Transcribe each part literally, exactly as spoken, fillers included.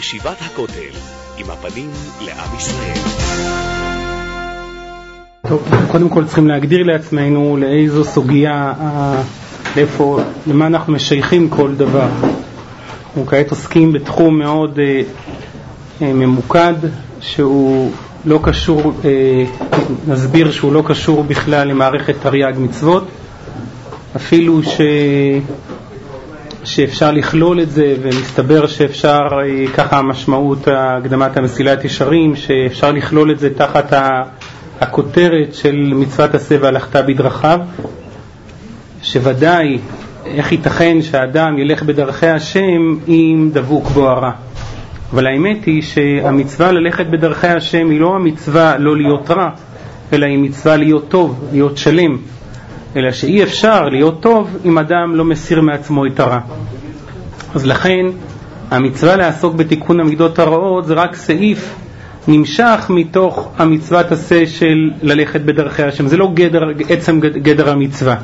ישיבת הכותל, עם הפנים לעם ישראל. טוב, קודם כל צריכים להגדיר לעצמנו לאיזו סוגיה, לאיפה, למה אנחנו משייכים כל דבר. אנחנו כעת עוסקים בתחום מאוד אה, אה, ממוקד, שהוא לא קשור, אה, נסביר שהוא לא קשור בכלל למערכת תרי"ג מצוות, אפילו ש... שאפשר לכלול את זה, ומסתבר שאפשר, ככה המשמעות הקדמת המסילת ישרים, שאפשר לכלול את זה תחת הכותרת של מצוות עשה והלכת בדרכיו, שוודאי איך ייתכן שהאדם ילך בדרכי השם אם דבוק בו הרע. אבל האמת היא שהמצווה ללכת בדרכי השם היא לא המצווה לא להיות רע, אלא היא מצווה להיות טוב, להיות שלם. אלא שאי אפשר להיות טוב אם אדם לא מסיר מעצמו את הרע. אז לכן המצווה לעסוק בתיקון המידות הרעות זה רק סעיף נמשך מתוך המצוות עשה של ללכת בדרכי השם. זה לא גדר, עצם גדר המצווה,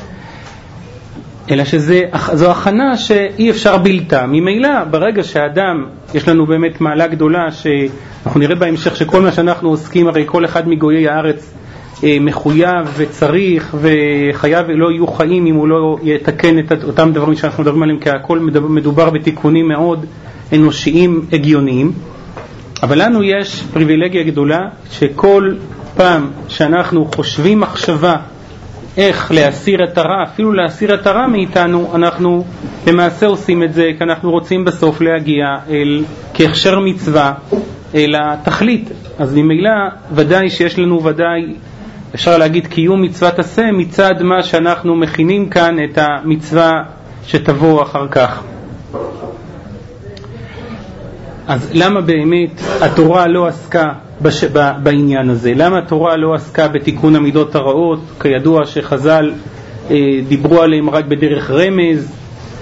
אלא שזו הכנה שאי אפשר בלתה. ממילא ברגע שהאדם, יש לנו באמת מעלה גדולה שאנחנו נראה בהמשך שכל מה שאנחנו עוסקים, הרי כל אחד מגויי הארץ מחויב וצריך וחייב, לא יהיו חיים אם הוא לא יתקן את אותם דברים שאנחנו מדברים עליהם, כי הכל מדובר בתיקונים מאוד אנושיים הגיוניים. אבל לנו יש פריבילגיה גדולה שכל פעם שאנחנו חושבים מחשבה איך להסיר את הרע, אפילו להסיר את הרע מאיתנו, אנחנו למעשה עושים את זה כי אנחנו רוצים בסוף להגיע אל כהכשר מצווה אל התכלית. אז ממילא ודאי שיש לנו ודאי, אפשר להגיד, קיום מצוות עשה מצד מה שאנחנו מכינים כאן את המצווה שתבוא אחר כך. אז למה באמת התורה לא עסקה בש... ב... בעניין הזה? למה התורה לא עסקה בתיקון המידות הרעות? כידוע שחז"ל אה, דיברו עליהם רק בדרך רמז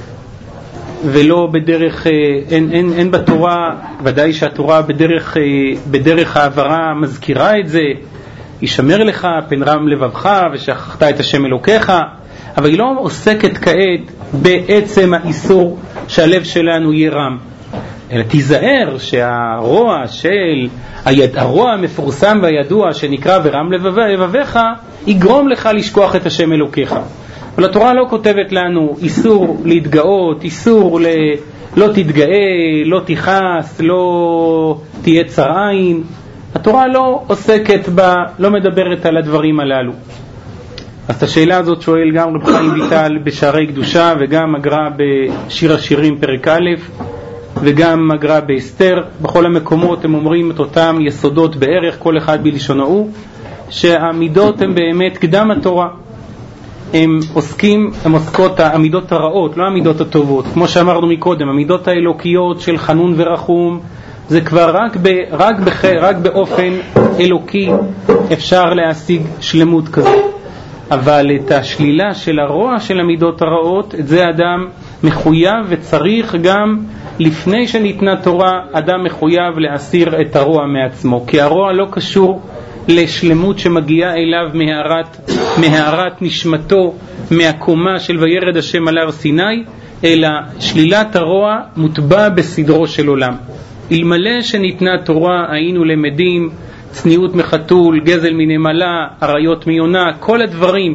ולא בדרך, אה, אין, אין, אין בתורה, ודאי שהתורה בדרך, אה, בדרך העברה מזכירה את זה, ישמר לך פן רם לבבך ושכחת את השם אלוקיך, אבל היא לא עוסקת כעת בעצם האיסור שהלב שלנו יהיה רם, אלא תיזהר שהרוע של היד, הרוע המפורסם והידוע שנקרא ורם לבביך יגרום לך לשכוח את השם אלוקיך. אבל התורה לא כותבת לנו איסור להתגאות, איסור ל... לא תתגאה, לא תיחס, לא תהיה צרעין. התורה לא עוסקת בה, לא מדברת על הדברים הללו. אז את השאלה הזאת שואל גם רב חיים ויטל בשערי קדושה, וגם הגר"א בשיר השירים פרק א', וגם הגר"א באסתר. בכל המקומות הם אומרים את אותם יסודות בערך, כל אחד בלשונו הוא, שהמידות הן באמת קדם התורה. הם עוסקים, הם עוסקות המידות הרעות, לא המידות הטובות. כמו שאמרנו מקודם, המידות האלוקיות של חנון ורחום, זה כבר רק, ב, רק, בח, רק באופן אלוקי אפשר להשיג שלמות כזאת. אבל את השלילה של הרוע של המידות הרעות, את זה אדם מחויב וצריך גם לפני שניתנה תורה, אדם מחויב להסיר את הרוע מעצמו. כי הרוע לא קשור לשלמות שמגיעה אליו מהארת, מהארת נשמתו, מהקומה של וירד השם על הר סיני, אלא שלילת הרוע מוטבע בסדרו של עולם. אלמלא שניתנה תורה היינו למדים צניעות מחתול, גזל מנמלה, עריות מיונה, כל הדברים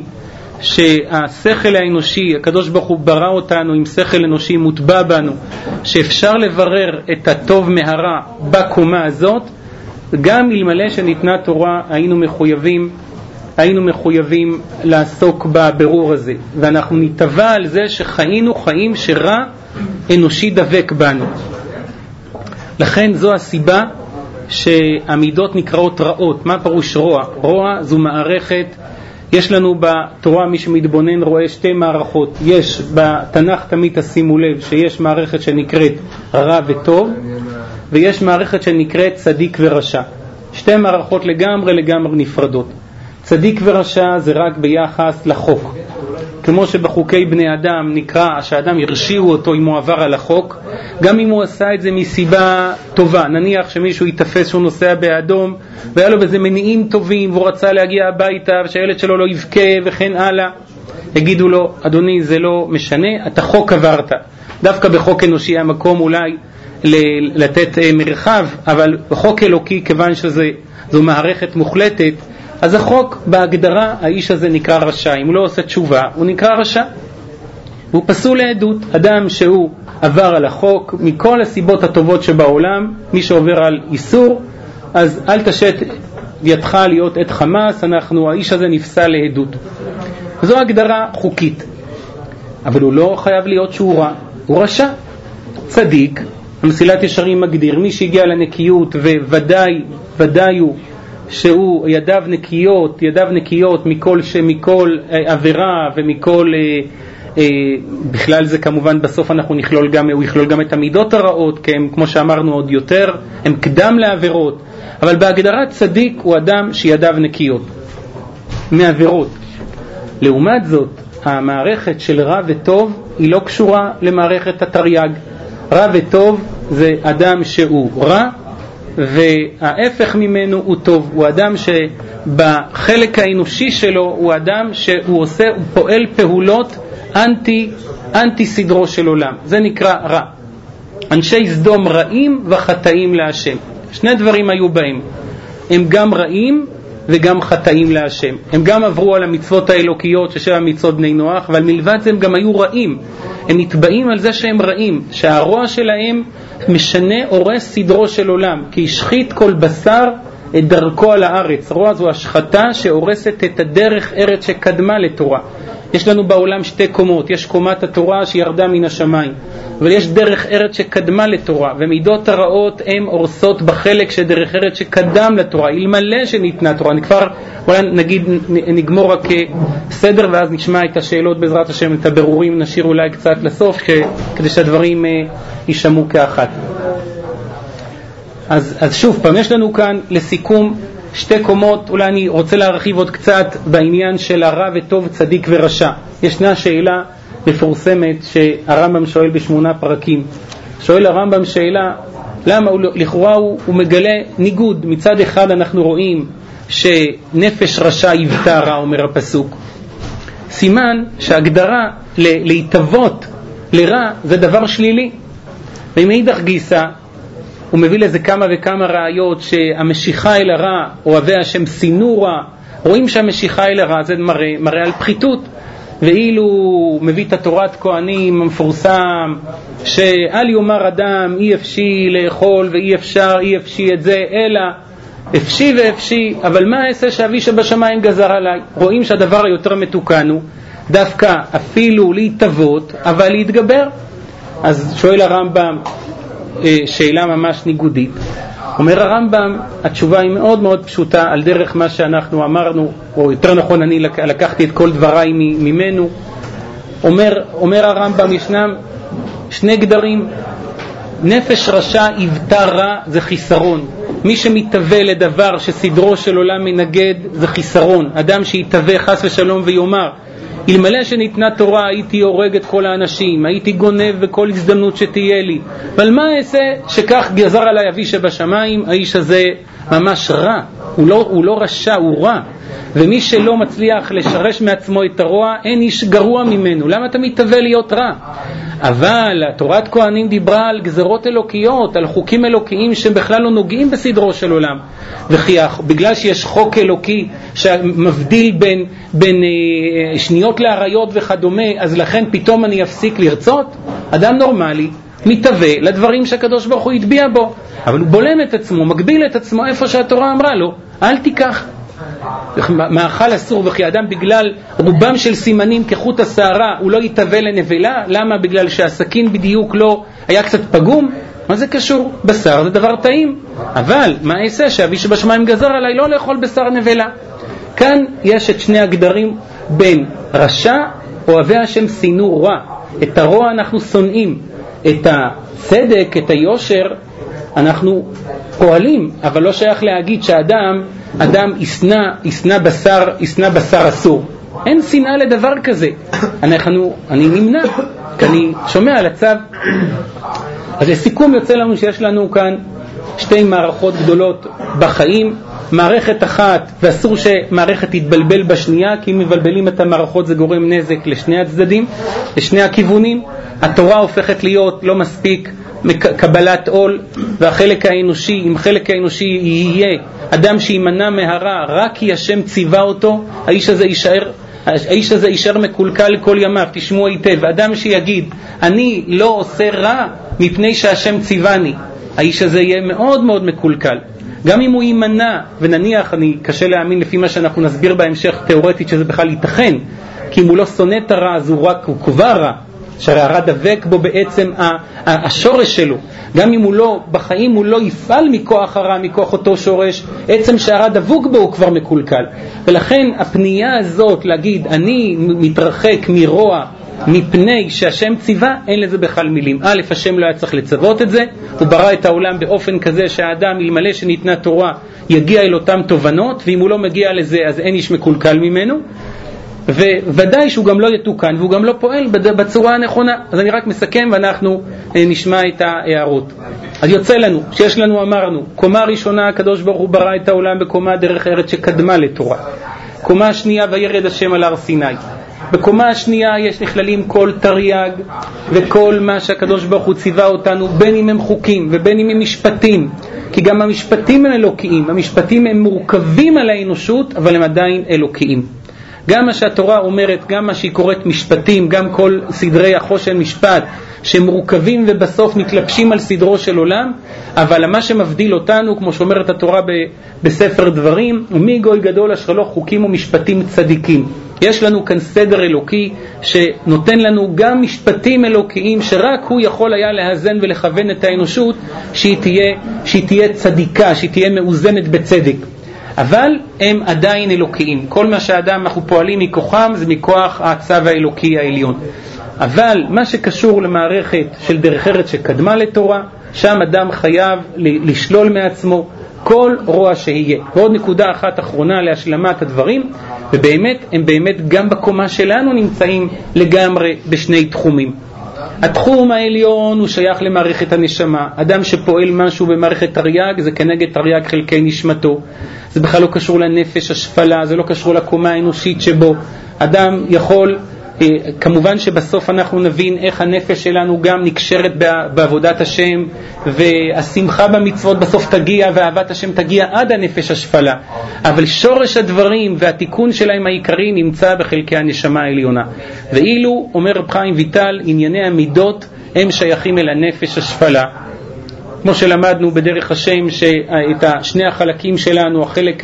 שהשכל האנושי, הקדוש ברוך הוא ברא אותנו עם שכל אנושי מוטבע בנו, שאפשר לברר את הטוב מהרע בקומה הזאת. גם אלמלא שניתנה תורה היינו מחויבים היינו מחויבים לעסוק בבירור הזה, ואנחנו נתבע על זה שחיינו חיים שרע אנושי דבק בנו. לכן זו הסיבה שהמידות נקראות רעות. מה פירוש רוע? רוע זו מערכת, יש לנו בתורה, מי שמתבונן רואה שתי מערכות. יש בתנ"ך, תמיד תשימו לב שיש מערכת שנקראת רע וטוב, ויש מערכת שנקראת צדיק ורשע. שתי מערכות לגמרי לגמרי נפרדות. צדיק ורשע זה רק ביחס לחוק. כמו שבחוקי בני אדם נקרא שהאדם ירשיעו אותו אם הוא עבר על החוק, גם אם הוא עשה את זה מסיבה טובה. נניח שמישהו יתפס שהוא נוסע באדום והיה לו בזה מניעים טובים והוא רצה להגיע הביתה ושהילד שלו לא יבכה וכן הלאה, יגידו לו, אדוני, זה לא משנה, אתה חוק עברת. דווקא בחוק אנושי המקום אולי לתת מרחב, אבל חוק אלוקי, כיוון שזו מערכת מוחלטת, אז החוק בהגדרה, האיש הזה נקרא רשע. אם הוא לא עושה תשובה, הוא נקרא רשע. הוא פסול לעדות. אדם שהוא עבר על החוק, מכל הסיבות הטובות שבעולם, מי שעובר על איסור, אז אל תשת ידך להיות עד חמאס, אנחנו, האיש הזה נפסל לעדות. זו הגדרה חוקית. אבל הוא לא חייב להיות שהוא רע, הוא רשע. צדיק, המסילת ישרים מגדיר, מי שהגיע לנקיות, וודאי, ודאי הוא שהוא ידיו נקיות, ידיו נקיות מכל, מכל עבירה ומכל, אה, אה, בכלל זה כמובן בסוף אנחנו נכלול גם, הוא יכלול גם את המידות הרעות, כי הם, כמו שאמרנו עוד יותר, הם קדם לעבירות. אבל בהגדרת צדיק הוא אדם שידיו נקיות מעבירות. לעומת זאת, המערכת של רע וטוב היא לא קשורה למערכת התרי"ג. רע וטוב זה אדם שהוא רע, וההפך ממנו הוא טוב. הוא אדם שבחלק האנושי שלו הוא אדם שהוא עושה, הוא פועל פעולות אנטי, אנטי סדרו של עולם. זה נקרא רע. אנשי סדום רעים וחטאים להשם. שני דברים היו בהם. הם גם רעים וגם חטאים להשם. הם גם עברו על המצוות האלוקיות, ששבע מצוות בני נוח, אבל מלבד זה הם גם היו רעים. הם נתבעים על זה שהם רעים, שהרוע שלהם משנה הורס סדרו של עולם, כי השחית כל בשר את דרכו על הארץ. רוע זו השחתה שהורסת את הדרך ארץ שקדמה לתורה. יש לנו בעולם שתי קומות, יש קומת התורה שירדה מן השמיים, אבל יש דרך ארץ שקדמה לתורה, ומידות הרעות הן הורסות בחלק שדרך ארץ שקדם לתורה, אלמלא שניתנה תורה. אני כבר אולי נגיד נגמור רק סדר ואז נשמע את השאלות בעזרת השם, את הבירורים נשאיר אולי קצת לסוף כדי שהדברים יישמעו כאחת. אז, אז שוב פעם, יש לנו כאן לסיכום שתי קומות. אולי אני רוצה להרחיב עוד קצת בעניין של הרע וטוב, צדיק ורשע. ישנה שאלה מפורסמת שהרמב"ם שואל בשמונה פרקים. שואל הרמב"ם שאלה, למה הוא, לכאורה הוא, הוא מגלה ניגוד. מצד אחד אנחנו רואים שנפש רשע יבטא רע, אומר הפסוק. סימן שהגדרה להתאבות לרע זה דבר שלילי. ומאידך גיסא הוא מביא לזה כמה וכמה ראיות שהמשיכה אל הרע, אוהבי השם שנאו רע. רואים שהמשיכה אל הרע זה מראה, מראה על פחיתות. ואילו מביא את התורת כהנים המפורסם, שאל יאמר אדם אי אפשי לאכול ואי אפשר אי אפשי את זה, אלא אפשי ואפשי, אבל מה אעשה שאבי שבשמיים גזר עליי? רואים שהדבר היותר מתוקן הוא דווקא אפילו להתאבות, אבל להתגבר. אז שואל הרמב"ם שאלה ממש ניגודית. אומר הרמב"ם, התשובה היא מאוד מאוד פשוטה, על דרך מה שאנחנו אמרנו, או יותר נכון אני לקחתי את כל דבריי ממנו. אומר, אומר הרמב"ם, ישנם שני גדרים. נפש רשע יבטא רע זה חיסרון. מי שמתהווה לדבר שסדרו של עולם מנגד זה חיסרון. אדם שיתהווה חס ושלום ויאמר, אלמלא שניתנה תורה הייתי הורג את כל האנשים, הייתי גונב בכל הזדמנות שתהיה לי, אבל מה אעשה שכך גזר עליי אבי שבשמיים? האיש הזה ממש רע, הוא לא, הוא לא רשע, הוא רע. ומי שלא מצליח לשרש מעצמו את הרוע, אין איש גרוע ממנו. למה אתה מתהווה להיות רע? אבל תורת כהנים דיברה על גזרות אלוקיות, על חוקים אלוקיים שבכלל לא נוגעים בסדרו של עולם. וכי בגלל שיש חוק אלוקי שמבדיל בין, בין אה, שניות לעריות וכדומה, אז לכן פתאום אני אפסיק לרצות? אדם נורמלי מתהווה לדברים שהקדוש ברוך הוא יטביע בו, אבל הוא בולם את עצמו, מגביל את עצמו איפה שהתורה אמרה לו, אל תיקח. מאכל אסור, וכי אדם בגלל רובם של סימנים כחוט השערה הוא לא יתהווה לנבלה. למה? בגלל שהסכין בדיוק לא היה קצת פגום. מה זה קשור? בשר זה דבר טעים, אבל מה אעשה שאבי שבשמיים גזר עליי לא לאכול בשר נבלה? כאן יש את שני הגדרים בין רשע, אוהבי השם שנאו רע. את הרוע אנחנו שונאים, את הצדק, את היושר אנחנו פועלים, אבל לא שייך להגיד שאדם אדם ישנא, ישנא בשר, ישנא בשר אסור. אין שנאה לדבר כזה. אנחנו, אני נמנע, כי אני שומע על הצו. אז לסיכום יוצא לנו שיש לנו כאן שתי מערכות גדולות בחיים. מערכת אחת, ואסור שמערכת תתבלבל בשנייה, כי אם מבלבלים את המערכות זה גורם נזק לשני הצדדים, לשני הכיוונים. התורה הופכת להיות לא מספיק קבלת עול, והחלק האנושי, אם חלק האנושי יהיה אדם שימנע מהרע רק כי השם ציווה אותו, האיש הזה יישאר האיש הזה יישאר מקולקל כל ימיו. תשמעו היטב, אדם שיגיד אני לא עושה רע מפני שהשם ציווני, האיש הזה יהיה מאוד מאוד מקולקל. גם אם הוא יימנע, ונניח, אני קשה להאמין לפי מה שאנחנו נסביר בהמשך תיאורטית שזה בכלל ייתכן, כי אם הוא לא שונא את הרע אז הוא רק הוא כבר רע, שהרי הרע דבק בו בעצם השורש שלו. גם אם הוא לא, בחיים הוא לא יפעל מכוח הרע, מכוח אותו שורש, עצם שהרע דבוק בו הוא כבר מקולקל. ולכן הפנייה הזאת להגיד אני מתרחק מרוע מפני שהשם ציווה, אין לזה בכלל מילים. א', השם לא היה צריך לצוות את זה, הוא ברא את העולם באופן כזה שהאדם אלמלא שניתנה תורה יגיע אל אותם תובנות, ואם הוא לא מגיע לזה אז אין איש מקולקל ממנו, וודאי שהוא גם לא יתוקן והוא גם לא פועל בצורה הנכונה. אז אני רק מסכם ואנחנו נשמע את ההערות. אז יוצא לנו שיש לנו, אמרנו, קומה ראשונה הקדוש ברוך הוא ברא את העולם בקומה דרך ארץ שקדמה לתורה. קומה שנייה וירד השם על הר סיני. בקומה השנייה יש נכללים כל תרי"ג וכל מה שהקדוש ברוך הוא ציווה אותנו, בין אם הם חוקים ובין אם הם משפטים, כי גם המשפטים הם אלוקיים. המשפטים הם מורכבים על האנושות אבל הם עדיין אלוקיים. גם מה שהתורה אומרת, גם מה שהיא קוראת משפטים, גם כל סדרי החושן משפט שמורכבים ובסוף מתלבשים על סדרו של עולם, אבל מה שמבדיל אותנו, כמו שאומרת התורה ב- בספר דברים, ומי גוי גדול אשר לו חוקים ומשפטים צדיקים. יש לנו כאן סדר אלוקי שנותן לנו גם משפטים אלוקיים שרק הוא יכול היה להאזן ולכוון את האנושות שהיא תהיה, שהיא תהיה צדיקה, שהיא תהיה מאוזנת בצדק. אבל הם עדיין אלוקיים. כל מה שהאדם אנחנו פועלים מכוחם זה מכוח הצו האלוקי העליון. אבל מה שקשור למערכת של דרך ארץ שקדמה לתורה, שם אדם חייב לשלול מעצמו כל רוע שיהיה. ועוד נקודה אחת אחרונה להשלמת הדברים, ובאמת הם באמת גם בקומה שלנו נמצאים לגמרי בשני תחומים. התחום העליון הוא שייך למערכת הנשמה. אדם שפועל משהו במערכת תרי"ג זה כנגד תרי"ג חלקי נשמתו. זה בכלל לא קשור לנפש השפלה, זה לא קשור לקומה האנושית שבו. אדם יכול, כמובן שבסוף אנחנו נבין איך הנפש שלנו גם נקשרת בעבודת השם, והשמחה במצוות בסוף תגיע, ואהבת השם תגיע עד הנפש השפלה. אבל שורש הדברים והתיקון שלהם העיקרי נמצא בחלקי הנשמה העליונה. ואילו, אומר רב חיים ויטל, ענייני המידות הם שייכים אל הנפש השפלה. כמו שלמדנו בדרך השם שאת שני החלקים שלנו, החלק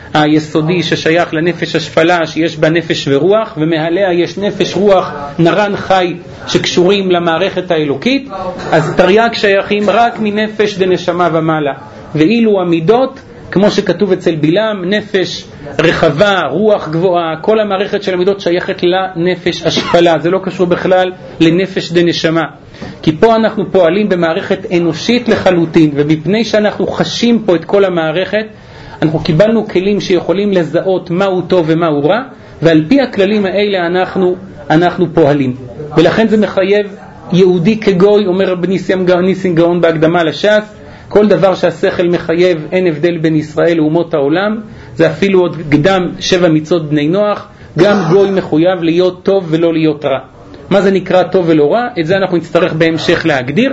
היסודי ששייך לנפש השפלה שיש בה נפש ורוח, ומעליה יש נפש רוח נרן חי שקשורים למערכת האלוקית, אז תרי"ג שייכים רק מנפש דנשמה ומעלה. ואילו המידות, כמו שכתוב אצל בלעם, נפש רחבה, רוח גבוהה, כל המערכת של המידות שייכת לנפש השפלה, זה לא קשור בכלל לנפש דנשמה. כי פה אנחנו פועלים במערכת אנושית לחלוטין, ומפני שאנחנו חשים פה את כל המערכת, אנחנו קיבלנו כלים שיכולים לזהות מהו טוב ומהו רע, ועל פי הכללים האלה אנחנו, אנחנו פועלים. ולכן זה מחייב יהודי כגוי, אומר רב ניסים גאון בהקדמה לש"ס, כל דבר שהשכל מחייב, אין הבדל בין ישראל לאומות העולם, זה אפילו עוד קדם שבע מצוות בני נוח, גם גוי מחויב להיות טוב ולא להיות רע. מה זה נקרא טוב ולא רע? את זה אנחנו נצטרך בהמשך להגדיר.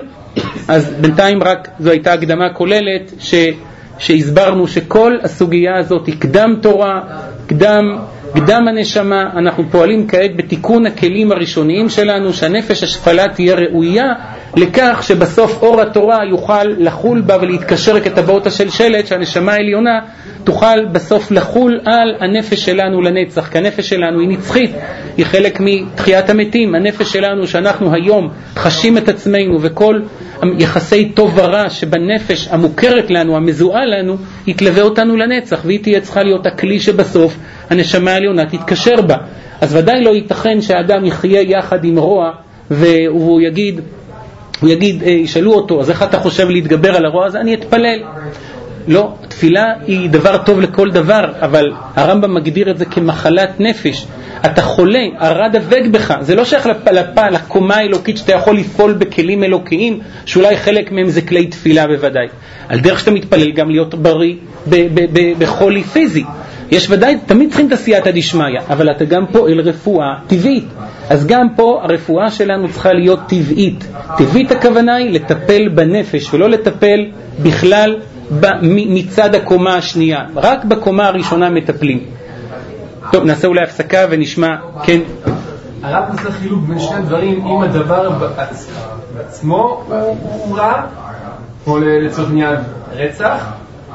אז בינתיים רק זו הייתה הקדמה כוללת ש, שהסברנו שכל הסוגיה הזאת היא קדם תורה, קדם, קדם הנשמה. אנחנו פועלים כעת בתיקון הכלים הראשוניים שלנו, שהנפש השפלה תהיה ראויה לכך שבסוף אור התורה יוכל לחול בה ולהתקשר כטבעות השלשלת, שהנשמה העליונה תוכל בסוף לחול על הנפש שלנו לנצח, כי הנפש שלנו היא נצחית, היא חלק מתחיית המתים. הנפש שלנו שאנחנו היום חשים את עצמנו וכל יחסי טוב ורע שבנפש המוכרת לנו, המזוהה לנו, יתלווה אותנו לנצח, והיא תהיה צריכה להיות הכלי שבסוף הנשמה העליונה תתקשר בה. אז ודאי לא ייתכן שהאדם יחיה יחד עם רוע והוא יגיד, הוא יגיד, ישאלו אותו, אז איך אתה חושב להתגבר על הרוע הזה? אני אתפלל. לא, תפילה היא דבר טוב לכל דבר, אבל הרמב"ם מגדיר את זה כמחלת נפש. אתה חולה, הרע דבק בך. זה לא שייך לפ, לקומה האלוקית שאתה יכול לפעול בכלים אלוקיים, שאולי חלק מהם זה כלי תפילה בוודאי. על דרך שאתה מתפלל גם להיות בריא בחולי פיזי. יש ודאי, תמיד צריכים את הסייעתא דשמיא, אבל אתה גם פועל רפואה טבעית. אז גם פה הרפואה שלנו צריכה להיות טבעית. טבעית הכוונה היא לטפל בנפש, ולא לטפל בכלל מצד הקומה השנייה. רק בקומה הראשונה מטפלים. טוב, נעשה אולי הפסקה ונשמע, כן. הרב עושה חילוק בין שני דברים, אם הדבר בעצמו הוא רע, כמו לצורך עניין רצח,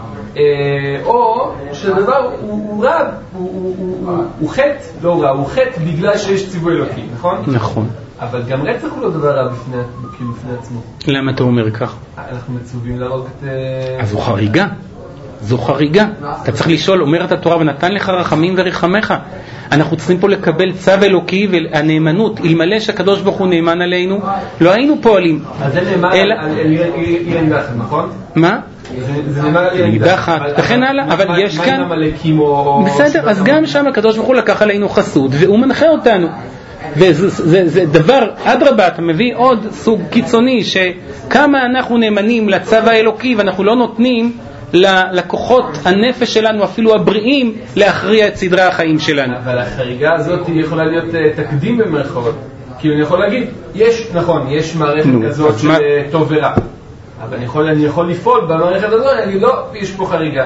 או שהדבר הוא רע, הוא חטא, לא רע, הוא חטא בגלל שיש ציווי אלוקי, נכון? נכון. אבל גם רצח הוא לא דבר רע בפני עצמו. למה אתה אומר כך? אנחנו מצווים להרוג את... אז זו חריגה. זו חריגה. אתה צריך לשאול, אומרת התורה, ונתן לך רחמים ורחמך. אנחנו צריכים פה לקבל צו אלוקי והנאמנות. אלמלא שהקדוש ברוך הוא נאמן עלינו, לא היינו פועלים. אז זה נאמן על אילן דחת, נכון? מה? זה נאמר על אילן דחת, וכן הלאה, אבל יש כאן... בסדר, אז גם שם הקדוש ברוך הוא לקח עלינו חסות, והוא מנחה אותנו. וזה זה, זה דבר, אדרבה, אתה מביא עוד סוג קיצוני, שכמה אנחנו נאמנים לצו האלוקי, ואנחנו לא נותנים ללקוחות הנפש שלנו, אפילו הבריאים, להכריע את סדרי החיים שלנו. אבל החריגה הזאת יכולה להיות תקדים במרכאות. כי אני יכול להגיד, יש, נכון, יש מערכת כזאת של מה... טוב ורע. אבל אני יכול, אני יכול לפעול במערכת הזאת, אני אגיד, לא, יש פה חריגה.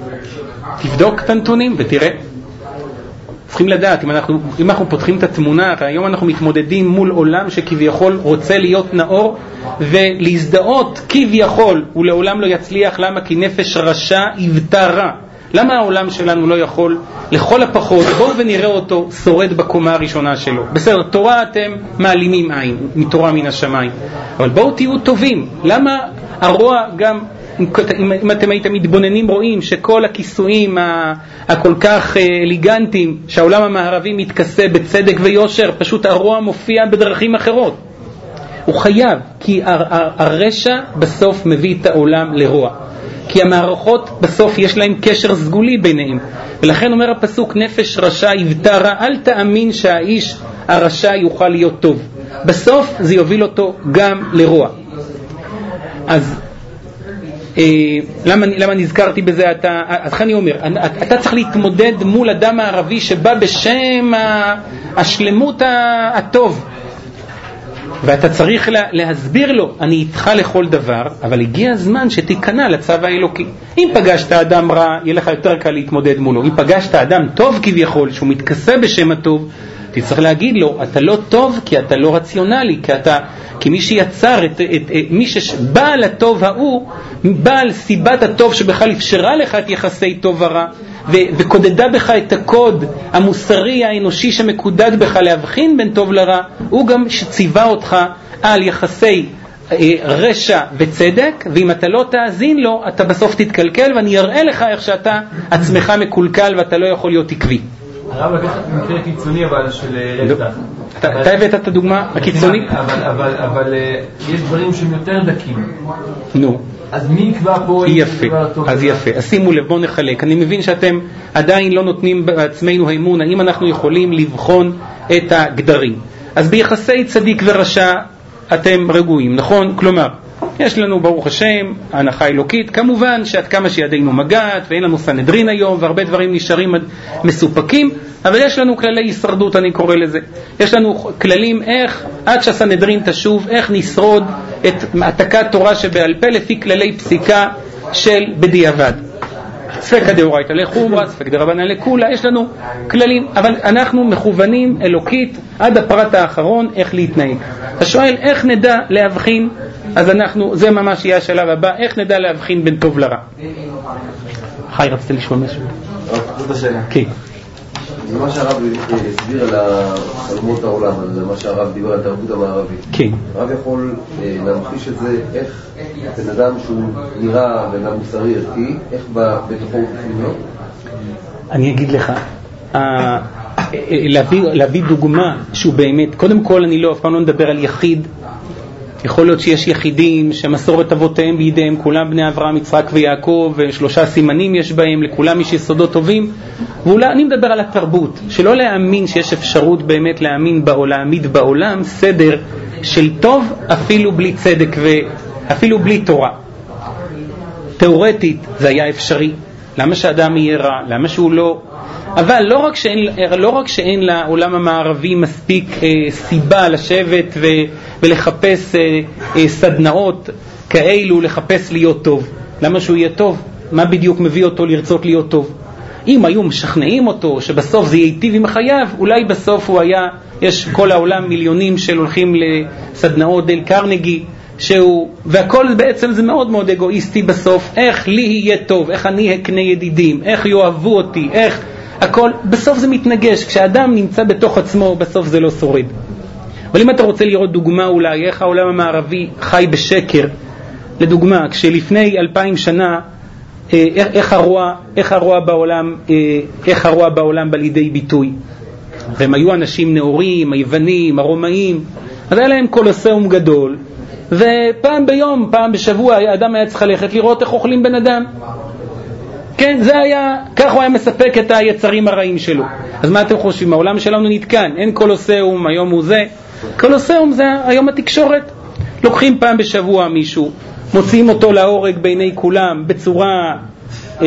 תבדוק את הנתונים ותראה. צריכים לדעת, אם אנחנו, אם אנחנו פותחים את התמונה, היום אנחנו מתמודדים מול עולם שכביכול רוצה להיות נאור ולהזדהות כביכול, הוא לעולם לא יצליח. למה? כי נפש רשע יבטא רע. למה העולם שלנו לא יכול? לכל הפחות, בואו ונראה אותו שורד בקומה הראשונה שלו. בסדר, תורה אתם מעלימים עין, מתורה מן השמיים. אבל בואו תהיו טובים. למה הרוע גם... אם אתם הייתם מתבוננים רואים שכל הכיסויים הכל כך אליגנטיים שהעולם המערבי מתכסה בצדק ויושר, פשוט הרוע מופיע בדרכים אחרות. הוא חייב, כי הרשע בסוף מביא את העולם לרוע, כי המערכות בסוף יש להם קשר סגולי ביניהם. ולכן אומר הפסוק, נפש רשע יבטא רע. אל תאמין שהאיש הרשע יוכל להיות טוב, בסוף זה יוביל אותו גם לרוע. אז למה, למה נזכרתי בזה? אתה, אז אני אומר, אתה צריך להתמודד מול אדם הערבי שבא בשם השלמות הטוב, ואתה צריך להסביר לו, אני איתך לכל דבר, אבל הגיע הזמן שתיכנע לצו האלוקי. אם פגשת אדם רע, יהיה לך יותר קל להתמודד מולו. אם פגשת אדם טוב כביכול, שהוא מתכסה בשם הטוב, תצטרך להגיד לו, אתה לא טוב כי אתה לא רציונלי, כי אתה, כי מי שיצר את, את, את, מי שבעל הטוב ההוא, בעל סיבת הטוב שבכלל אפשרה לך את יחסי טוב ורע, ו, וקודדה בך את הקוד המוסרי האנושי שמקודד בך להבחין בין טוב לרע, הוא גם שציווה אותך על יחסי אה, רשע וצדק, ואם אתה לא תאזין לו, אתה בסוף תתקלקל, ואני אראה לך איך שאתה עצמך מקולקל ואתה לא יכול להיות עקבי. הרב לקחת מקרה קיצוני אבל של רצח. אתה הבאת את הדוגמה הקיצונית? אבל יש דברים שהם יותר דקים. נו. אז מי יקבע פה? יפה, אז יפה. אז שימו לב, בואו נחלק. אני מבין שאתם עדיין לא נותנים בעצמנו האמון, האם אנחנו יכולים לבחון את הגדרים. אז ביחסי צדיק ורשע אתם רגועים, נכון? כלומר, יש לנו ברוך השם הנחה אלוקית, כמובן שעד כמה שידינו מגעת ואין לנו סנהדרין היום והרבה דברים נשארים מסופקים, אבל יש לנו כללי הישרדות, אני קורא לזה. יש לנו כללים איך עד שהסנהדרין תשוב, איך נשרוד את העתקת תורה שבעל פה לפי כללי פסיקה של בדיעבד. ספקא דאורייתא לחומרא, ספקא דרבנן לקולא, יש לנו כללים, אבל אנחנו מכוונים אלוקית עד הפרט האחרון איך להתנהג. אתה שואל איך נדע להבחין, אז אנחנו, זה ממש יהיה השלב הבא, איך נדע להבחין בין טוב לרע. חי, רצית לשאול משהו? זאת השאלה. כן. זה מה שהרב הסביר על חלומות העולם, זה מה שהרב דיבר על התרבות המערבית. כן. הרב יכול להמחיש את זה, איך בן אדם שהוא נראה בן אדם מוסרי ערכי, איך בתוכו הוא בפנים לו? אני אגיד לך, להביא, להביא דוגמה שהוא באמת, קודם כל אני לא, אף פעם לא מדבר על יחיד יכול להיות שיש יחידים שמסורת אבותיהם בידיהם, כולם בני אברהם, יצחק ויעקב, ושלושה סימנים יש בהם, לכולם יש יסודות טובים. ואולי אני מדבר על התרבות, שלא להאמין שיש אפשרות באמת להאמין בעולם, להעמיד בעולם סדר של טוב אפילו בלי צדק ואפילו בלי תורה. תיאורטית זה היה אפשרי. למה שאדם יהיה רע? למה שהוא לא? אבל לא רק שאין, לא רק שאין לעולם המערבי מספיק אה, סיבה לשבת ו, ולחפש אה, אה, סדנאות כאלו, לחפש להיות טוב. למה שהוא יהיה טוב? מה בדיוק מביא אותו לרצות להיות טוב? אם היו משכנעים אותו שבסוף זה ייטיב עם חייו, אולי בסוף הוא היה, יש כל העולם מיליונים של הולכים לסדנאות דל קרנגי, שהוא, והכל בעצם זה מאוד מאוד אגואיסטי בסוף, איך לי יהיה טוב, איך אני אקנה ידידים, איך יאהבו אותי, איך הכל, בסוף זה מתנגש. כשאדם נמצא בתוך עצמו, בסוף זה לא שורד. אבל אם אתה רוצה לראות דוגמה אולי איך העולם המערבי חי בשקר, לדוגמה, כשלפני אלפיים שנה איך, איך הרוע, איך הרוע בעולם, איך הרוע בעולם בא לידי ביטוי. והם היו אנשים נאורים, היוונים, הרומאים, אז היה להם קולוסיאום גדול, ופעם ביום, פעם בשבוע, האדם היה צריך ללכת לראות איך אוכלים בן אדם. כן, זה היה, כך הוא היה מספק את היצרים הרעים שלו. אז מה אתם חושבים? העולם שלנו נתקן, אין קולוסיאום, היום הוא זה. קולוסיאום זה היום התקשורת. לוקחים פעם בשבוע מישהו, מוציאים אותו להורג בעיני כולם בצורה אה,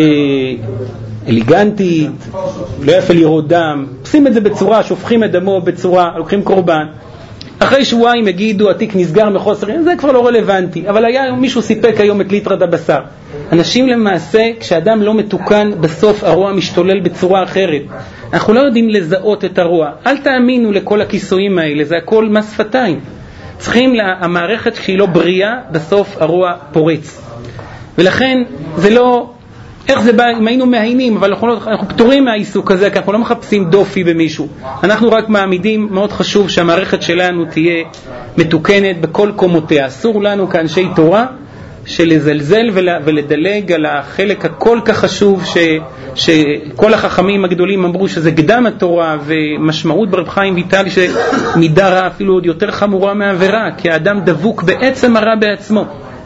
אליגנטית, לא יפה לראות דם, עושים את זה בצורה, שופכים את דמו בצורה, לוקחים קורבן. אחרי שבועיים יגידו, התיק נסגר מחוסר, זה כבר לא רלוונטי. אבל היה מישהו סיפק היום את ליטרת הבשר. אנשים למעשה, כשאדם לא מתוקן, בסוף הרוע משתולל בצורה אחרת. אנחנו לא יודעים לזהות את הרוע. אל תאמינו לכל הכיסויים האלה, זה הכל מס שפתיים. צריכים, המערכת כשהיא לא בריאה, בסוף הרוע פורץ. ולכן זה לא, איך זה בא, אם היינו מהיינים, אבל אנחנו, לא, אנחנו פטורים מהעיסוק הזה, כי אנחנו לא מחפשים דופי במישהו. אנחנו רק מעמידים, מאוד חשוב שהמערכת שלנו תהיה מתוקנת בכל קומותיה. אסור לנו כאנשי תורה, שלזלזל ולדלג על החלק הכל כך חשוב ש, שכל החכמים הגדולים אמרו שזה קדם התורה, ומשמעות ברב חיים ויטל שמידה רע אפילו עוד יותר חמורה מעבירה, כי האדם דבוק בעצם הרע בעצמו.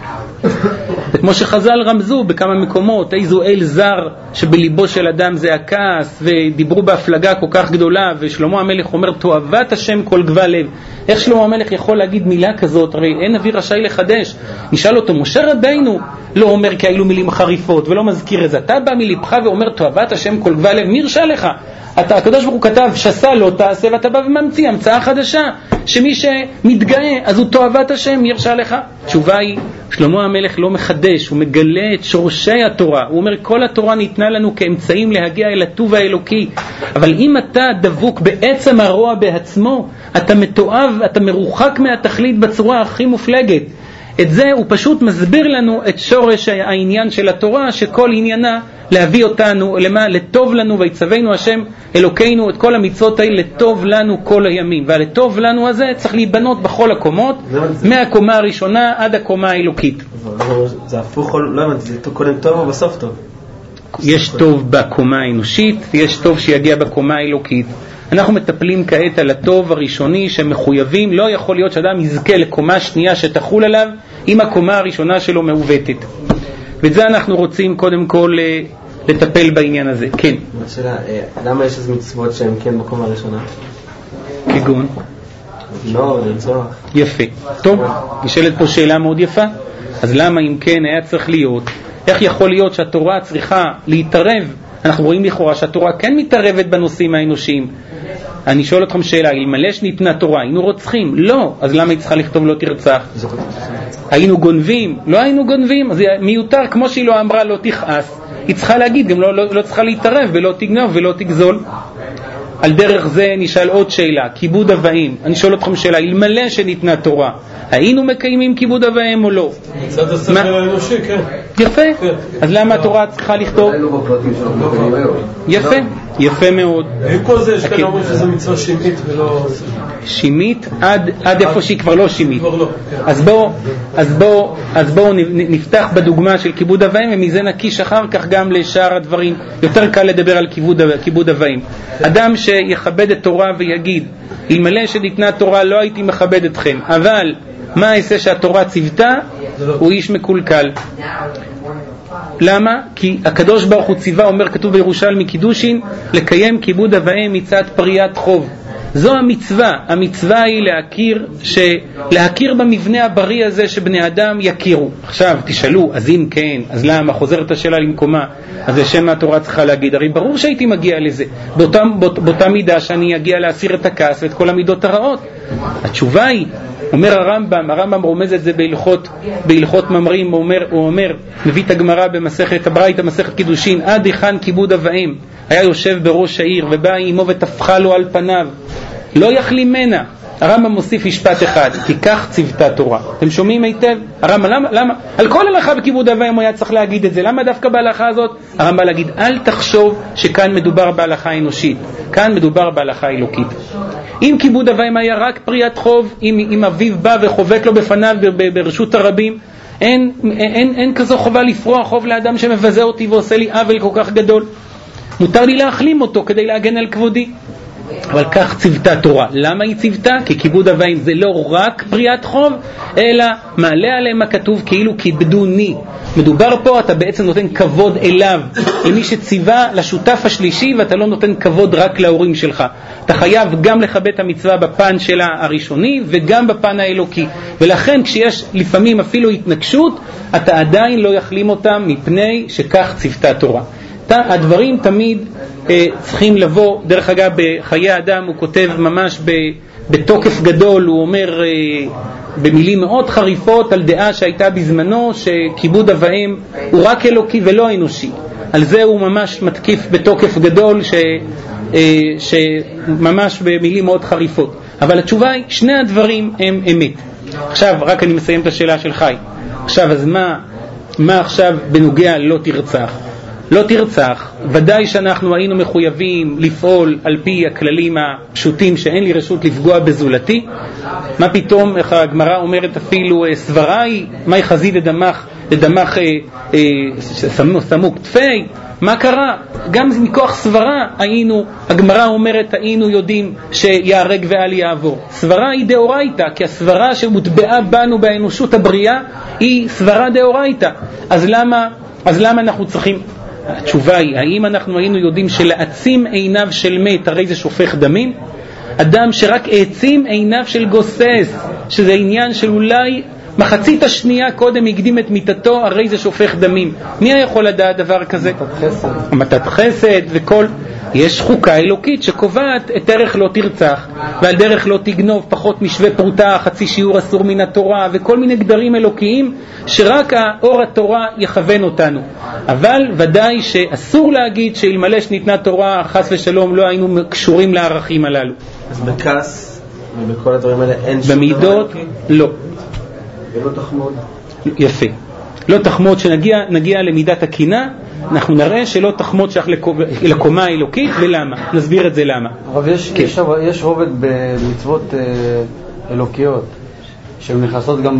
כמו שחז"ל רמזו בכמה מקומות, איזו אל זר שבליבו של אדם זה הכעס, ודיברו בהפלגה כל כך גדולה, ושלמה המלך אומר תועבת השם כל גבל לב. איך שלמה המלך יכול להגיד מילה כזאת? הרי אין נביא רשאי לחדש. נשאל אותו, משה רבינו לא אומר כאלו מילים חריפות ולא מזכיר את זה, אתה בא מלבך ואומר תועבת השם כל גבל לב, מי הרשה לך? אתה, הקדוש ברוך הוא כתב שסה לא תעשה, ואתה בא וממציא המצאה חדשה שמי שמתגאה אז הוא תועבת השם, מי הרשה לך? תשובה היא, שלמה המלך לא מחדש, הוא מגלה את שורשי התורה. הוא אומר כל התורה ניתנה לנו כאמצעים להגיע אל הטוב האלוקי, אבל אם אתה דבוק בעצם הרוע בעצמו, אתה מתואב, אתה מרוחק מהתכלית בצורה הכי מופלגת. את זה הוא פשוט מסביר לנו את שורש העניין של התורה, שכל עניינה להביא אותנו למה? לטוב לנו, ויצווינו השם אלוקינו את כל המצוות האלה לטוב לנו כל הימים. והלטוב לנו הזה צריך להיבנות בכל הקומות, מהקומה הראשונה עד הקומה האלוקית. זה הפוך, לא הבנתי, זה קודם טוב או בסוף טוב? יש טוב בקומה האנושית, יש טוב שיגיע בקומה האלוקית. אנחנו מטפלים כעת על הטוב הראשוני שמחויבים, לא יכול להיות שאדם יזכה לקומה שנייה שתחול עליו אם הקומה הראשונה שלו מעוותת. ואת זה אנחנו רוצים קודם כל לטפל בעניין הזה. כן. השאלה, למה יש איזה מצוות שהן כן בקומה הראשונה? כגון? לא, לרצוח. יפה. טוב, נשאלת פה שאלה מאוד יפה. אז למה אם כן היה צריך להיות? איך יכול להיות שהתורה צריכה להתערב? אנחנו רואים לכאורה שהתורה כן מתערבת בנושאים האנושיים. אני שואל אתכם שאלה, אלמלא שניתנה תורה, היינו רוצחים? לא. אז למה היא צריכה לכתוב לא תרצח? היינו גונבים? לא היינו גונבים. אז מיותר, כמו שהיא לא אמרה לא תכעס, היא צריכה להגיד, גם לא, לא, לא צריכה להתערב ולא תגנוב ולא תגזול. על דרך זה נשאל עוד שאלה, כיבוד אבאים. אני שואל אתכם שאלה, אלמלא שניתנה תורה, היינו מקיימים כיבוד אבאים או לא? מצד הספר האנושי, כן. יפה. אז למה התורה צריכה לכתוב? יפה, יפה מאוד. וכל זה יש כאן אומרים שזה מצווה שימית ולא... שימית עד איפה שהיא כבר לא שימית. אז בואו אז בואו אז בואו נפתח בדוגמה של כיבוד אבאים, ומזה נקיש אחר כך גם לשאר הדברים. יותר קל לדבר על כיבוד אבאים. אדם שיכבד את תורה ויגיד, אלמלא שניתנה תורה לא הייתי מכבד אתכם, אבל מה העשה שהתורה ציוותה? הוא איש מקולקל. למה? כי הקדוש ברוך הוא ציווה, אומר כתוב בירושלמי קידושין, לקיים כיבוד אב ואם מצוות פריית חוב. זו המצווה. המצווה היא להכיר, ש... להכיר במבנה הבריא הזה שבני אדם יכירו. עכשיו תשאלו, אז אם כן, אז למה? חוזרת השאלה למקומה. אז לשם התורה צריכה להגיד, הרי ברור שהייתי מגיע לזה, באותה, באות, באותה מידה שאני אגיע להסיר את הכעס ואת כל המידות הרעות. התשובה היא, אומר הרמב"ם, הרמב"ם רומז את זה בהלכות, בהלכות ממרים, הוא אומר, הוא אומר, מביא את הגמרא במסכת הברייתא, מסכת קידושין, עד היכן כיבוד אב ואם, היה יושב בראש העיר ובאה אמו ותפחה לו על פניו, לא יחלים מנה. הרמב"ם מוסיף משפט אחד, כי כך ציוותה תורה. אתם שומעים היטב? הרמב"ם, למה, למה? על כל הלכה בכיבוד אב ואם הוא היה צריך להגיד את זה. למה דווקא בהלכה הזאת? הרמב"ם להגיד, אל תחשוב שכאן מדובר בהלכה אנושית, כאן מדובר בהלכה אלוקית. אם כיבוד אב ואם היה רק פריית חוב, אם, אם אביו בא וחובק לו בפניו ברשות הרבים, אין, אין, אין כזו חובה לפרוע חוב לאדם שמבזה אותי ועושה לי עוול כל כך גדול. מותר לי להחלים אותו כדי להגן על כבודי. אבל כך ציוותה תורה. למה היא ציוותה? כי כיבוד אב ואם זה לא רק פריאת חוב, אלא מעלה עליהם הכתוב כאילו כיבדוני. מדובר פה, אתה בעצם נותן כבוד אליו, למי שציווה, לשותף השלישי, ואתה לא נותן כבוד רק להורים שלך. אתה חייב גם לכבד את המצווה בפן שלה הראשוני וגם בפן האלוקי. ולכן כשיש לפעמים אפילו התנגשות, אתה עדיין לא יחלים אותם מפני שכך ציוותה תורה. הדברים תמיד אה, צריכים לבוא, דרך אגב בחיי האדם הוא כותב ממש ב, בתוקף גדול, הוא אומר אה, במילים מאוד חריפות על דעה שהייתה בזמנו שכיבוד אב ואם הוא רק אלוקי ולא אנושי. על זה הוא ממש מתקיף בתוקף גדול ש, אה, שממש במילים מאוד חריפות. אבל התשובה היא, שני הדברים הם אמת. עכשיו רק אני מסיים את השאלה של חי. עכשיו אז מה, מה עכשיו בנוגע לא תרצח? לא תרצח, ודאי שאנחנו היינו מחויבים לפעול על פי הכללים הפשוטים שאין לי רשות לפגוע בזולתי. מה פתאום, איך הגמרא אומרת אפילו סבראי, מה יחזי לדמך, לדמך אה, אה, סמוק תפי, מה קרה? גם מכוח סברה היינו, הגמרא אומרת היינו יודעים שיהרג ואל יעבור. סברה היא דאורייתא, כי הסברה שמוטבעה בנו באנושות הבריאה היא סברה דאורייתא. אז למה, אז למה אנחנו צריכים? התשובה היא, האם אנחנו היינו יודעים שלעצים עיניו של מת הרי זה שופך דמים? אדם שרק העצים עיניו של גוסס, שזה עניין של אולי מחצית השנייה קודם הקדים את מיתתו, הרי זה שופך דמים. מי יכול לדעת דבר כזה? מתת חסד. מתת חסד וכל... יש חוקה אלוקית שקובעת את דרך לא תרצח, ועל דרך לא תגנוב, פחות משווה פרוטה, חצי שיעור אסור מן התורה, וכל מיני גדרים אלוקיים שרק האור התורה יכוון אותנו. אבל ודאי שאסור להגיד שאלמלא שניתנה תורה חס ושלום לא היינו קשורים לערכים הללו. אז בכעס ובכל הדברים האלה אין שום במידות לא. ולא תחמוד. יפה. לא תחמוד, שנגיע נגיע למידת הקינה, אנחנו נראה שלא תחמוד שייך לקומה האלוקית, ולמה? נסביר את זה למה. אבל יש, כן. יש, יש רובד במצוות אה, אלוקיות שהן נכנסות גם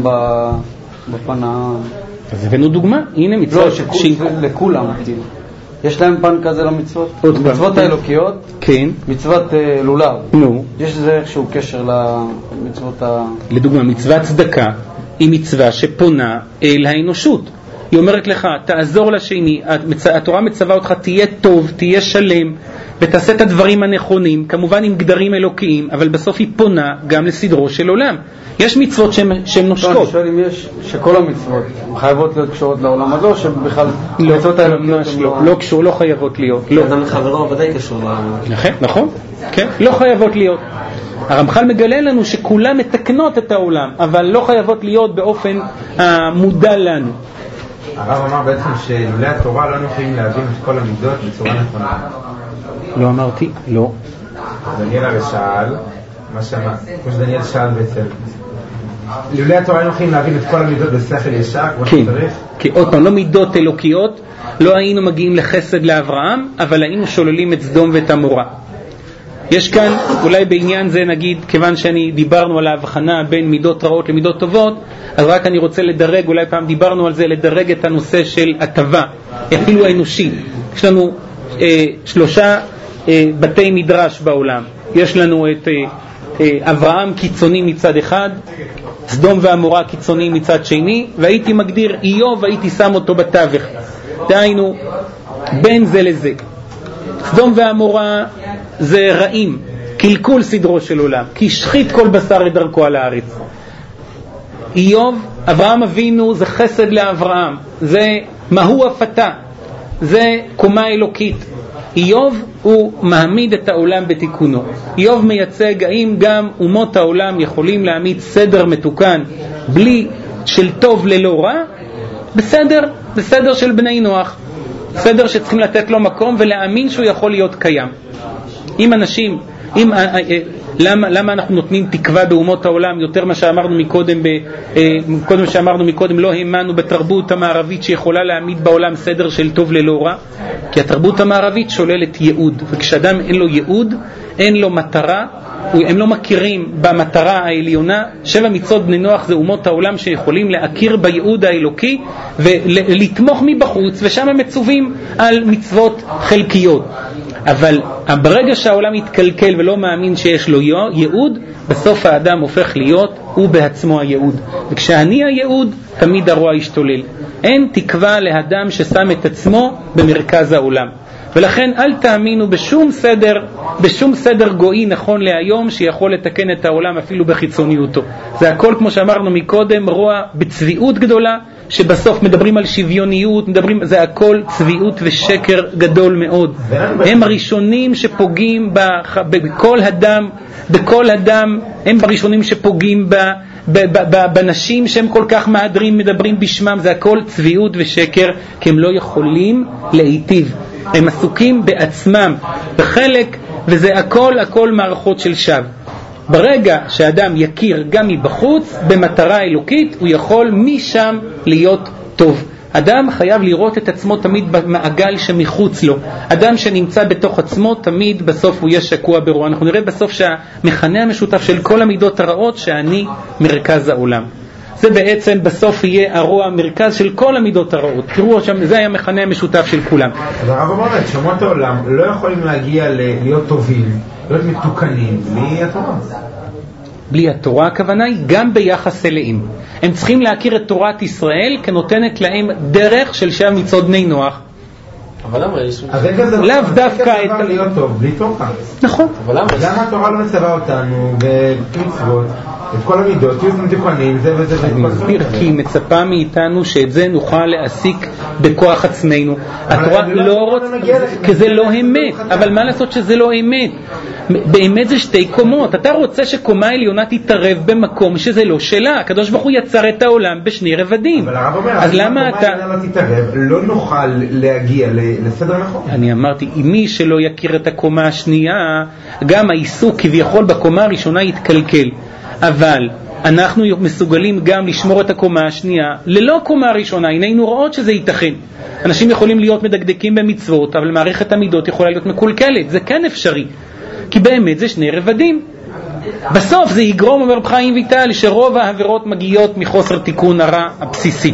בפן ה... אז הבאנו דוגמה, הנה מצוות לא, שכול, ש... לכולם כאילו. יש להם פן כזה למצוות? מצוות כן. האלוקיות, כן. מצוות אה, לולב, נו. יש לזה איכשהו קשר למצוות ה... לדוגמה, מצוות צדקה היא מצווה שפונה אל האנושות. היא אומרת לך, תעזור לשני, התורה מצווה אותך, תהיה טוב, תהיה שלם, ותעשה את הדברים הנכונים, כמובן עם גדרים אלוקיים, אבל בסוף היא פונה גם לסדרו של עולם. יש מצוות שהן נושקות. אני שואל אם יש, שכל המצוות חייבות להיות קשורות לעולם הזה, או שבכלל מצוות האלוקיות לא, לא קשור, לא חייבות להיות. אדם לחברו ודאי קשור לעולם. נכון, כן, לא חייבות להיות. הרמח"ל מגלה לנו שכולם מתקנות את העולם, אבל לא חייבות להיות באופן מודע לנו. הרב אמר בעצם שלולא התורה לא יכולים להבין את כל המידות בצורה נכונה. לא אמרתי, לא. דניאל הרי שאל, מה שאמר, כמו שדניאל שאל בעצם, לולא התורה לא יכולים להבין את כל המידות בשכל ישר, כמו שצריך? כי עוד פעם, לא מידות אלוקיות, לא היינו מגיעים לחסד לאברהם, אבל היינו שוללים את סדום ואת עמורה. יש כאן, אולי בעניין זה נגיד, כיוון שאני דיברנו על ההבחנה בין מידות רעות למידות טובות, אז רק אני רוצה לדרג, אולי פעם דיברנו על זה, לדרג את הנושא של הטבה, אפילו האנושי. יש לנו אה, שלושה אה, בתי מדרש בעולם. יש לנו את אה, אה, אברהם קיצוני מצד אחד, סדום ועמורה קיצוניים מצד שני, והייתי מגדיר איוב, הייתי שם אותו בתווך. דהיינו, בין זה לזה. סדום ועמורה זה רעים, קלקול סדרו של עולם, כי שחית כל בשר את דרכו על הארץ. איוב, אברהם אבינו זה חסד לאברהם, זה מהו הפתה, זה קומה אלוקית. איוב הוא מעמיד את העולם בתיקונו. איוב מייצג האם גם אומות העולם יכולים להעמיד סדר מתוקן בלי של טוב ללא רע. בסדר, זה סדר של בני נוח, סדר שצריכים לתת לו מקום ולהאמין שהוא יכול להיות קיים. אם אנשים, אם, למה, למה אנחנו נותנים תקווה באומות העולם יותר מה שאמרנו מקודם, ב, קודם מה שאמרנו מקודם, לא האמנו בתרבות המערבית שיכולה להעמיד בעולם סדר של טוב ללא רע? כי התרבות המערבית שוללת ייעוד, וכשאדם אין לו ייעוד, אין לו מטרה, הם לא מכירים במטרה העליונה. שבע מצוות בני נוח זה אומות העולם שיכולים להכיר בייעוד האלוקי ולתמוך מבחוץ, ושם הם מצווים על מצוות חלקיות. אבל ברגע שהעולם יתקלקל ולא מאמין שיש לו ייעוד, בסוף האדם הופך להיות הוא בעצמו הייעוד, וכשאני הייעוד תמיד הרוע ישתולל. אין תקווה לאדם ששם את עצמו במרכז העולם. ולכן אל תאמינו בשום סדר, בשום סדר גוי נכון להיום שיכול לתקן את העולם אפילו בחיצוניותו. זה הכל כמו שאמרנו מקודם, רוע בצביעות גדולה, שבסוף מדברים על שוויוניות, מדברים, זה הכל צביעות ושקר גדול מאוד. הם הראשונים שפוגעים בח, בכל אדם, בכל אדם, הם הראשונים שפוגעים ב, ב, ב, ב, בנשים שהם כל כך מהדרים, מדברים בשמם, זה הכל צביעות ושקר, כי הם לא יכולים להיטיב. הם עסוקים בעצמם בחלק, וזה הכל הכל מערכות של שווא. ברגע שאדם יכיר גם מבחוץ במטרה אלוקית, הוא יכול משם להיות טוב. אדם חייב לראות את עצמו תמיד במעגל שמחוץ לו. אדם שנמצא בתוך עצמו תמיד בסוף הוא יהיה שקוע ברוע. אנחנו נראה בסוף שהמכנה המשותף של כל המידות הרעות שאני מרכז העולם. זה בעצם בסוף יהיה הרוע מרכז של כל המידות הרעות. תראו שם, זה היה המכנה המשותף של כולם. אז הרב אומרת, שמות העולם לא יכולים להגיע להיות טובים, להיות מתוקנים, בלי התורה. בלי התורה הכוונה היא גם ביחס אליהם. הם צריכים להכיר את תורת ישראל כנותנת להם דרך של שבע מצוות בני נוח. אבל למה יש... לאו דווקא את... להיות טוב, בלי תורה. נכון. אבל למה? למה התורה לא מצווה אותנו במצוות, את כל המידות, יהיו מתוקנים, זה וזה וזה. אני מסביר, כי היא מצפה מאיתנו שאת זה נוכל להעסיק בכוח עצמנו. התורה לא רוצה, כי זה לא אמת. אבל מה לעשות שזה לא אמת? באמת זה שתי קומות. אתה רוצה שקומה עליונה תתערב במקום שזה לא שלה. הקדוש ברוך הוא יצר את העולם בשני רבדים. אבל הרב אומר, אז למה אתה... קומה עליונה לא תתערב, לא נוכל להגיע לסדר נכון. אני אמרתי, אם מי שלא יכיר את הקומה השנייה, גם העיסוק כביכול בקומה הראשונה יתקלקל. אבל אנחנו מסוגלים גם לשמור את הקומה השנייה ללא קומה הראשונה. הנה רואות שזה ייתכן. אנשים יכולים להיות מדקדקים במצוות, אבל מערכת המידות יכולה להיות מקולקלת. זה כן אפשרי, כי באמת זה שני רבדים. בסוף זה יגרום, אומר חיים ויטל, שרוב העבירות מגיעות מחוסר תיקון הרע הבסיסי.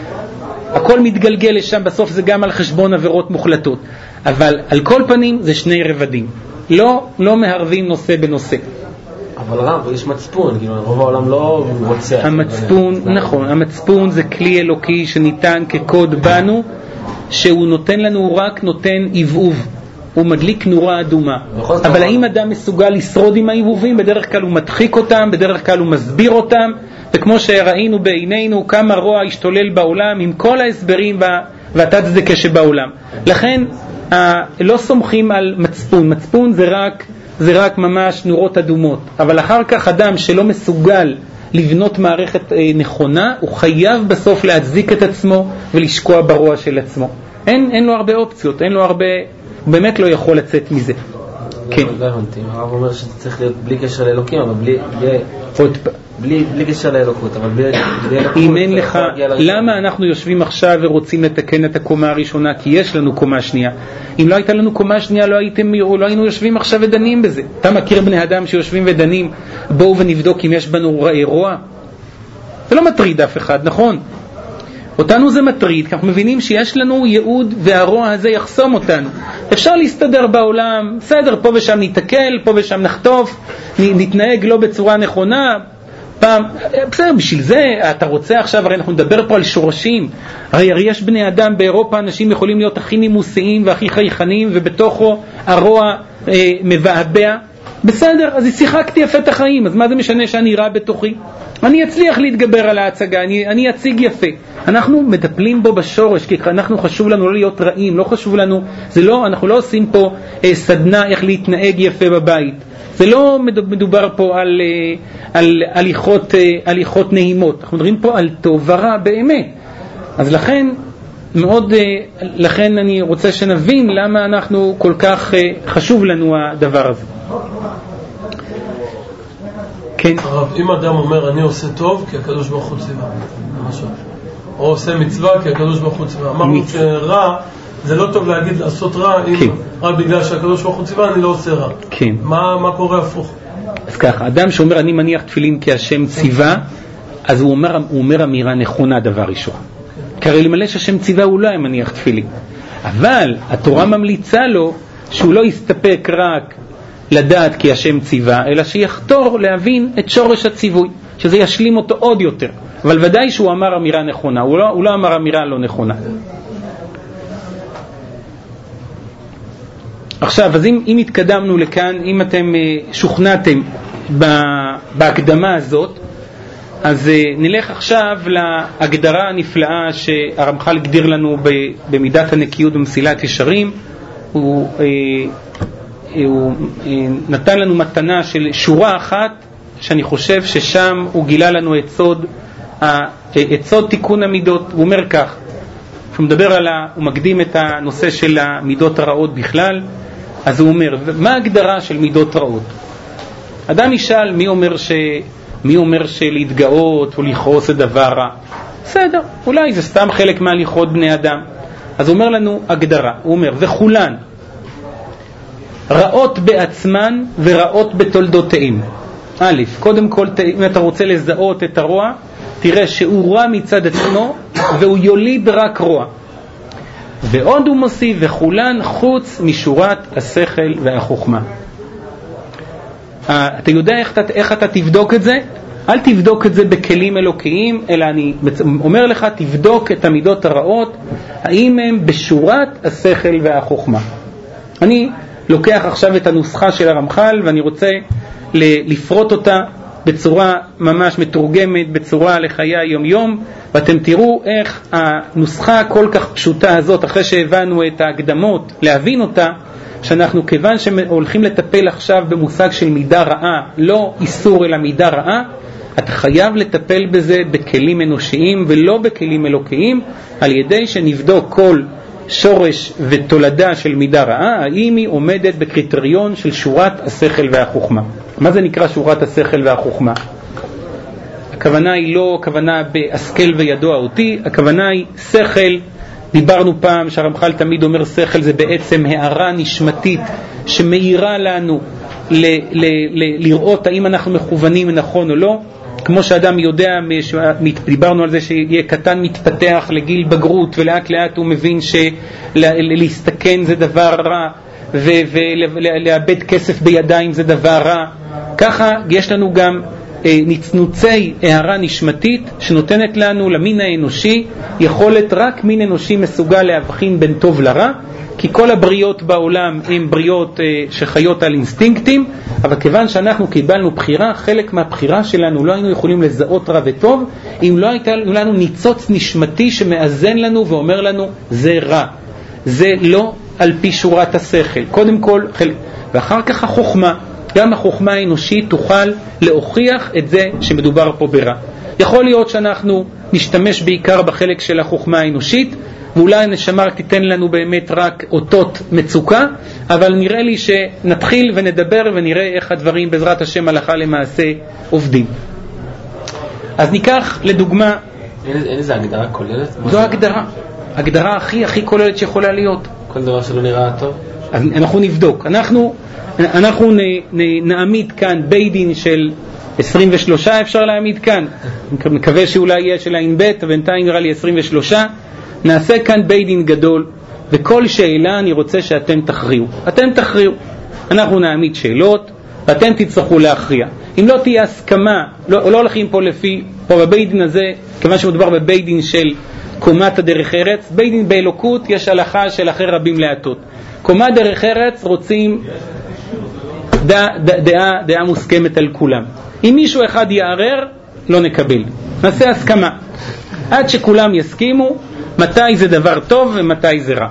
הכל מתגלגל לשם, בסוף זה גם על חשבון עבירות מוחלטות. אבל על כל פנים זה שני רבדים. לא, לא מהרבים נושא בנושא. אבל רב, יש מצפון, כאילו, רוב העולם לא רוצה. המצפון, נכון, המצפון זה כלי אלוקי שניתן כקוד בנו, שהוא נותן לנו רק נותן עיבוב. הוא מדליק נורה אדומה. אבל האם אדם מסוגל לשרוד עם העיבובים? בדרך כלל הוא מדחיק אותם, בדרך כלל הוא מסביר אותם, וכמו שראינו בעינינו כמה רוע השתולל בעולם עם כל ההסברים והתת צדקה שבעולם. לכן לא סומכים על מצפון. מצפון זה רק זה רק ממש נורות אדומות. אבל אחר כך אדם שלא מסוגל לבנות מערכת נכונה, הוא חייב בסוף להצדיק את עצמו ולשקוע ברוע של עצמו. אין, אין לו הרבה אופציות, אין לו הרבה, באמת לא יכול לצאת מזה. כן. לא הבנתי, הרב אומר שזה צריך להיות בלי קשר לאלוקים, אבל בלי, בלי, בלי, בלי קשר לאלוקות, אבל בלי, בלי אלוקות. אם אין לך, למה אנחנו יושבים עכשיו ורוצים לתקן את הקומה הראשונה? כי יש לנו קומה שנייה. אם לא הייתה לנו קומה שנייה, לא, הייתם, לא היינו יושבים עכשיו ודנים בזה. אתה מכיר בני אדם שיושבים ודנים, בואו ונבדוק אם יש בנו רוע? זה לא מטריד אף אחד, נכון? אותנו זה מטריד, כי אנחנו מבינים שיש לנו ייעוד והרוע הזה יחסום אותנו. אפשר להסתדר בעולם, בסדר, פה ושם נתקל, פה ושם נחטוף, נתנהג לא בצורה נכונה, פעם, בסדר, בשביל זה אתה רוצה עכשיו, הרי אנחנו נדבר פה על שורשים, הרי, הרי יש בני אדם באירופה, אנשים יכולים להיות הכי נימוסיים והכי חייכנים, ובתוכו הרוע אה, מבעבע, בסדר, אז שיחקתי יפה את החיים, אז מה זה משנה שאני רע בתוכי? אני אצליח להתגבר על ההצגה, אני, אני אציג יפה. אנחנו מטפלים בו בשורש, כי אנחנו חשוב לנו לא להיות רעים, לא חשוב לנו, זה לא, אנחנו לא עושים פה אה, סדנה איך להתנהג יפה בבית. זה לא מדובר פה על, על הליכות, הליכות נעימות. אנחנו מדברים פה על טוב ורע באמת. אז לכן, מאוד, לכן אני רוצה שנבין למה אנחנו כל כך חשוב לנו הדבר הזה. כן. הרב, אם אדם אומר אני עושה טוב כי הקדוש ברוך הוא ציווה, למשל, או עושה מצווה כי הקדוש ברוך הוא ציווה, אמרנו שרע זה לא טוב להגיד לעשות רע, אם רק בגלל שהקדוש ברוך הוא ציווה אני לא עושה רע. כן. מה, מה קורה הפוך? אז ככה, אדם שאומר אני מניח תפילין כי השם ציווה, אז הוא אומר, הוא אומר אמירה נכונה דבר ראשון. כי הרי למלא שהשם ציווה הוא לא היה מניח תפילין. אבל התורה ממליצה לו שהוא לא יסתפק רק לדעת כי השם ציווה, אלא שיחתור להבין את שורש הציווי, שזה ישלים אותו עוד יותר. אבל ודאי שהוא אמר אמירה נכונה, הוא לא, הוא לא אמר אמירה לא נכונה. עכשיו, אז אם, אם התקדמנו לכאן, אם אתם uh, שוכנעתם בהקדמה הזאת, אז uh, נלך עכשיו להגדרה הנפלאה שהרמח"ל הגדיר לנו במידת הנקיות במסילת ישרים. הוא, uh, הוא uh, נתן לנו מתנה של שורה אחת, שאני חושב ששם הוא גילה לנו את סוד, uh, את סוד תיקון המידות. הוא אומר כך, הוא מדבר על ה, הוא מקדים את הנושא של המידות הרעות בכלל, אז הוא אומר, מה ההגדרה של מידות רעות? אדם ישאל מי אומר, ש... מי אומר שלהתגאות או לכעוס זה דבר רע. בסדר, אולי זה סתם חלק מהליכות בני אדם. אז הוא אומר לנו הגדרה, הוא אומר, וכולן רעות בעצמן ורעות בתולדותיהם. א', קודם כל, אם אתה רוצה לזהות את הרוע, תראה שהוא רע מצד עצמו והוא יוליד רק רוע. ועוד הוא מוסיף, וכולן חוץ משורת השכל והחוכמה. אתה יודע איך אתה, איך אתה תבדוק את זה? אל תבדוק את זה בכלים אלוקיים, אלא אני אומר לך, תבדוק את המידות הרעות, האם הם בשורת השכל והחוכמה. אני לוקח עכשיו את הנוסחה של הרמח"ל, ואני רוצה לפרוט אותה בצורה ממש מתורגמת, בצורה לחיי היום יום, ואתם תראו איך הנוסחה כל כך פשוטה הזאת, אחרי שהבנו את ההקדמות, להבין אותה, שאנחנו כיוון שהולכים לטפל עכשיו במושג של מידה רעה, לא איסור אלא מידה רעה, אתה חייב לטפל בזה בכלים אנושיים ולא בכלים אלוקיים, על ידי שנבדוק כל שורש ותולדה של מידה רעה, האם היא עומדת בקריטריון של שורת השכל והחוכמה. מה זה נקרא שורת השכל והחוכמה? הכוונה היא לא הכוונה בהשכל וידוע אותי, הכוונה היא שכל. דיברנו פעם שהרמח"ל תמיד אומר שכל זה בעצם הערה נשמתית שמאירה לנו ל- ל- ל- לראות האם אנחנו מכוונים נכון או לא. כמו שאדם יודע, דיברנו על זה שיהיה קטן מתפתח לגיל בגרות, ולאט לאט הוא מבין שלהסתכן זה דבר רע, ולאבד כסף בידיים זה דבר רע. ככה יש לנו גם נצנוצי הערה נשמתית שנותנת לנו למין האנושי יכולת, רק מין אנושי מסוגל להבחין בין טוב לרע, כי כל הבריות בעולם הן בריות שחיות על אינסטינקטים, אבל כיוון שאנחנו קיבלנו בחירה, חלק מהבחירה שלנו לא היינו יכולים לזהות רע וטוב אם לא הייתה לנו ניצוץ נשמתי שמאזן לנו ואומר לנו זה רע, זה לא על פי שורת השכל. קודם כל, ואחר כך החוכמה, גם החוכמה האנושית תוכל להוכיח את זה שמדובר פה ברע. יכול להיות שאנחנו נשתמש בעיקר בחלק של החוכמה האנושית, ואולי הנשמה תיתן לנו באמת רק אותות מצוקה, אבל נראה לי שנתחיל ונדבר ונראה איך הדברים בעזרת השם הלכה למעשה עובדים. אז ניקח לדוגמה, אין איזה הגדרה כוללת? זו הגדרה, הגדרה הכי הכי כוללת שיכולה להיות. כל דבר שלא נראה טוב? אז אנחנו נבדוק, אנחנו אנחנו נ, נ, נעמיד כאן בית דין של עשרים ושלושה, אפשר להעמיד כאן, אני מקווה שאולי יהיה של עין בית, בינתיים נראה לי עשרים ושלושה. נעשה כאן בית דין גדול, וכל שאלה אני רוצה שאתם תכריעו. אתם תכריעו. אנחנו נעמיד שאלות, ואתם תצטרכו להכריע. אם לא תהיה הסכמה, לא, לא הולכים פה לפי, פה בבית דין הזה, כיוון שמדובר בבית דין של קומת הדרך ארץ, בית דין באלוקות יש הלכה של אחרי רבים להטות. קומת דרך ארץ רוצים דעה, דעה, דעה מוסכמת על כולם. אם מישהו אחד יערר, לא נקבל. נעשה הסכמה. עד שכולם יסכימו מתי זה דבר טוב ומתי זה רע.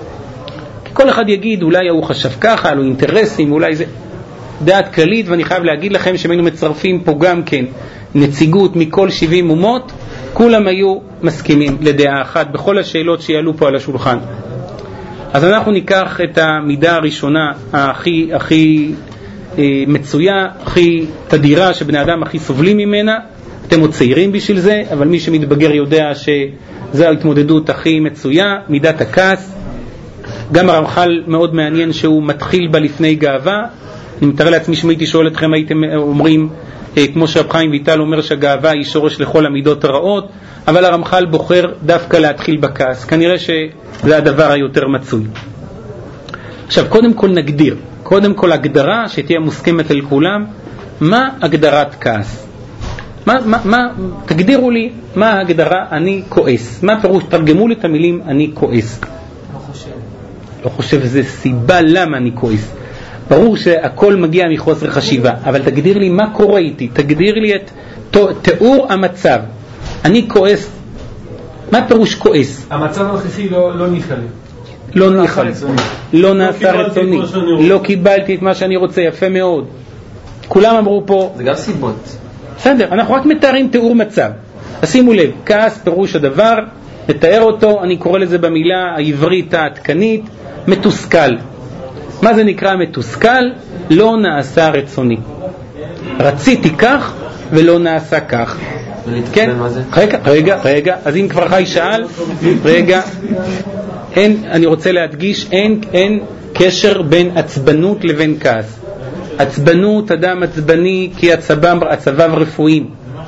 כי כל אחד יגיד, אולי הוא חשב ככה, לו אינטרסים, אולי זה דעת כללית, ואני חייב להגיד לכם שהיינו מצרפים פה גם כן נציגות מכל שבעים אומות, כולם היו מסכימים לדעה אחת בכל השאלות שיעלו פה על השולחן. אז אנחנו ניקח את המידה הראשונה הכי, הכי אה, מצויה, הכי תדירה, שבני אדם הכי סובלים ממנה. אתם עוד צעירים בשביל זה, אבל מי שמתבגר יודע שזו ההתמודדות הכי מצויה, מידת הכעס. גם הרמח"ל מאוד מעניין שהוא מתחיל בה לפני גאווה. אני מתאר לעצמי שאם הייתי שואל אתכם הייתם אומרים, אה, כמו שרב חיים ויטל אומר שהגאווה היא שורש לכל המידות הרעות, אבל הרמח"ל בוחר דווקא להתחיל בכעס. כנראה שזה הדבר היותר מצוי. עכשיו, קודם כל נגדיר, קודם כל הגדרה שתהיה מוסכמת על כולם, מה הגדרת כעס? מה, מה, מה, תגדירו לי מה ההגדרה אני כועס. מה פירוש? תרגמו לי את המילים אני כועס. לא חושב. לא חושב זה סיבה למה אני כועס. ברור שהכל מגיע מחוסר חשיבה, אבל תגדיר לי מה קורה איתי, תגדיר לי את תיאור המצב. אני כועס. מה פירוש כועס? המצב הנוכחי לא, לא ניחא לי. לא ניחא לי. לא נעשה רצוני. לא קיבלתי את מה שאני רוצה. יפה מאוד. כולם אמרו פה. זה גם סיבות. בסדר, אנחנו רק מתארים תיאור מצב. שימו לב, כעס פירוש הדבר, נתאר אותו, אני קורא לזה במילה העברית העדכנית, מתוסכל. מה זה נקרא מתוסכל? לא נעשה רצוני. רציתי כך ולא נעשה כך. כן? רגע, רגע, רגע, אז אם כבר חי שאל, רגע, אין, אני רוצה להדגיש, אין, אין קשר בין עצבנות לבין כעס. עצבנות, אדם עצבני כי עצבם, עצביו רפואיים,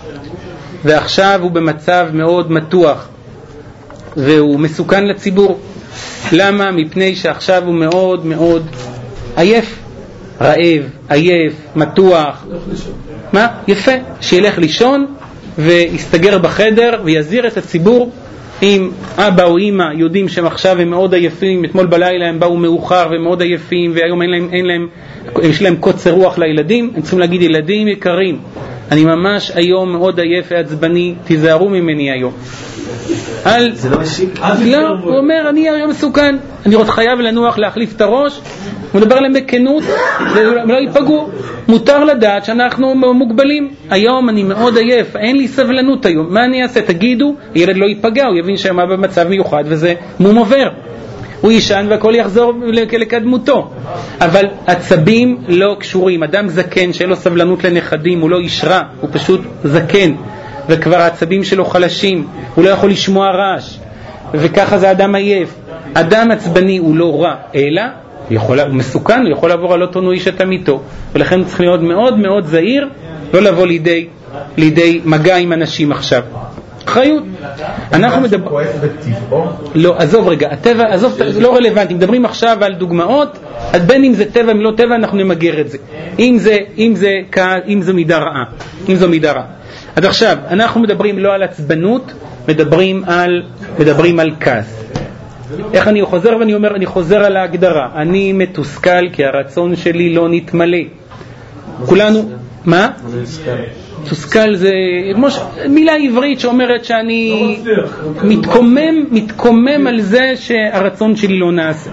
ועכשיו הוא במצב מאוד מתוח והוא מסוכן לציבור. למה? מפני שעכשיו הוא מאוד מאוד עייף, רעב, עייף, מתוח. מה? יפה, שילך לישון ויסתגר בחדר ויזיר את הציבור. אם אבא או אמא יודעים שהם עכשיו הם מאוד עייפים, אתמול בלילה הם באו מאוחר והם מאוד עייפים והיום אין להם, אין להם, יש להם קוצר רוח לילדים, הם צריכים להגיד, ילדים יקרים, אני ממש היום מאוד עייף ועצבני, תיזהרו ממני היום. אל... זה לא משיק? לא, הוא אומר, אני היום מסוכן, אני עוד חייב לנוח, להחליף את הראש. הוא מדבר עליהם בכנות, ולא ייפגעו. מותר לדעת שאנחנו מוגבלים. היום אני מאוד עייף, אין לי סבלנות היום, מה אני אעשה? תגידו, ילד לא ייפגע, הוא יבין שמה במצב מיוחד וזה מום עובר, הוא יישן והכל יחזור לקדמותו. אבל עצבים לא קשורים. אדם זקן שאין לו סבלנות לנכדים, הוא לא ישרה, הוא פשוט זקן וכבר העצבים שלו חלשים, הוא לא יכול לשמוע רעש, וככה זה אדם עייף. אדם עצבני הוא לא רע, אלא יכול, הוא מסוכן, הוא יכול לעבור על אותו נואיש את עמיתו, ולכן צריך להיות מאוד מאוד זהיר, לא לבוא לידי, לידי מגע עם אנשים עכשיו. חיות. אנחנו מדבר... לא, עזוב רגע, הטבע, עזוב, זה לא רלוונטי. מדברים עכשיו על דוגמאות, אז בין אם זה טבע, אם לא טבע, אנחנו נמגר את זה. אם זה, אם זה, אם זה מידה רעה, אם זו מידה רעה. אז עכשיו, אנחנו מדברים לא על עצבנות, מדברים על, מדברים על כעס. איך אני חוזר ואני אומר, אני חוזר על ההגדרה. אני מתוסכל כי הרצון שלי לא נתמלא. כולנו, מה? מתוסכל זה מילה עברית שאומרת שאני מתקומם, מתקומם על זה שהרצון שלי לא נעשה.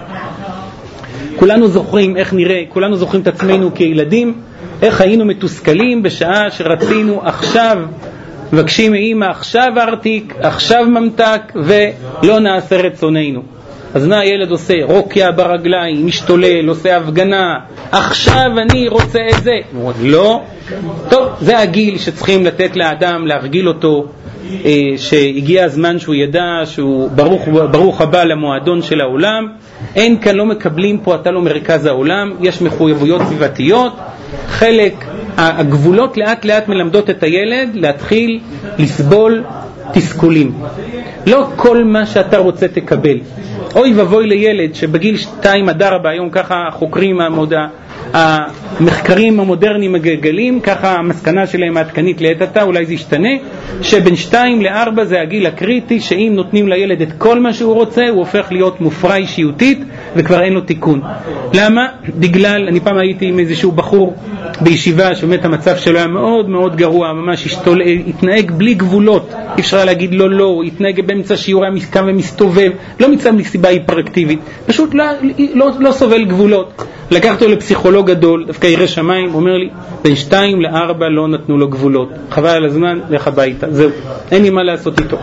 כולנו זוכרים איך נראה, כולנו זוכרים את עצמנו כילדים, איך היינו מתוסכלים בשעה שרצינו עכשיו, מבקשים מאמא עכשיו ארתיק, עכשיו ממתק, ולא נעשה רצוננו. אז מה הילד עושה? רוקע ברגליים, משתולל, עושה הפגנה, עכשיו אני רוצה את זה. לא. טוב, זה הגיל שצריכים לתת לאדם, להרגיל אותו, אה, שהגיע הזמן שהוא ידע שהוא ברוך, ברוך הבא למועדון של העולם. אין כאן, לא מקבלים פה, אתה לא מרכז העולם, יש מחויבויות סביבתיות, חלק, הגבולות לאט לאט מלמדות את הילד להתחיל לסבול תסכולים. לא כל מה שאתה רוצה תקבל. אוי ובוי לילד שבגיל שתיים עד ארבע, היום ככה חוקרים המודע, המחקרים המודרניים מגלגלים, ככה המסקנה שלהם העדכנית לעת עתה, אולי זה ישתנה, שבין שתיים לארבע זה הגיל הקריטי, שאם נותנים לילד את כל מה שהוא רוצה, הוא הופך להיות מופרע אישיותית, וכבר אין לו תיקון. למה? בגלל, אני פעם הייתי עם איזשהו בחור בישיבה, שבאמת המצב שלו היה מאוד מאוד גרוע, ממש השתול, התנהג בלי גבולות, אי אפשר להגיד לא לא, התנהג באמצע שיעור היה מסכם ומסתובב, לא מצא מסיבה היפראקטיבית, פשוט לא, לא, לא סובל גבולות. לקחתי אותו לפסיכולוג גדול, דווקא ירא שמיים, אומר לי, בין שתיים לארבע לא נתנו לו גבולות, חבל על הזמן, לך הביתה, זהו, אין לי מה לעשות איתו.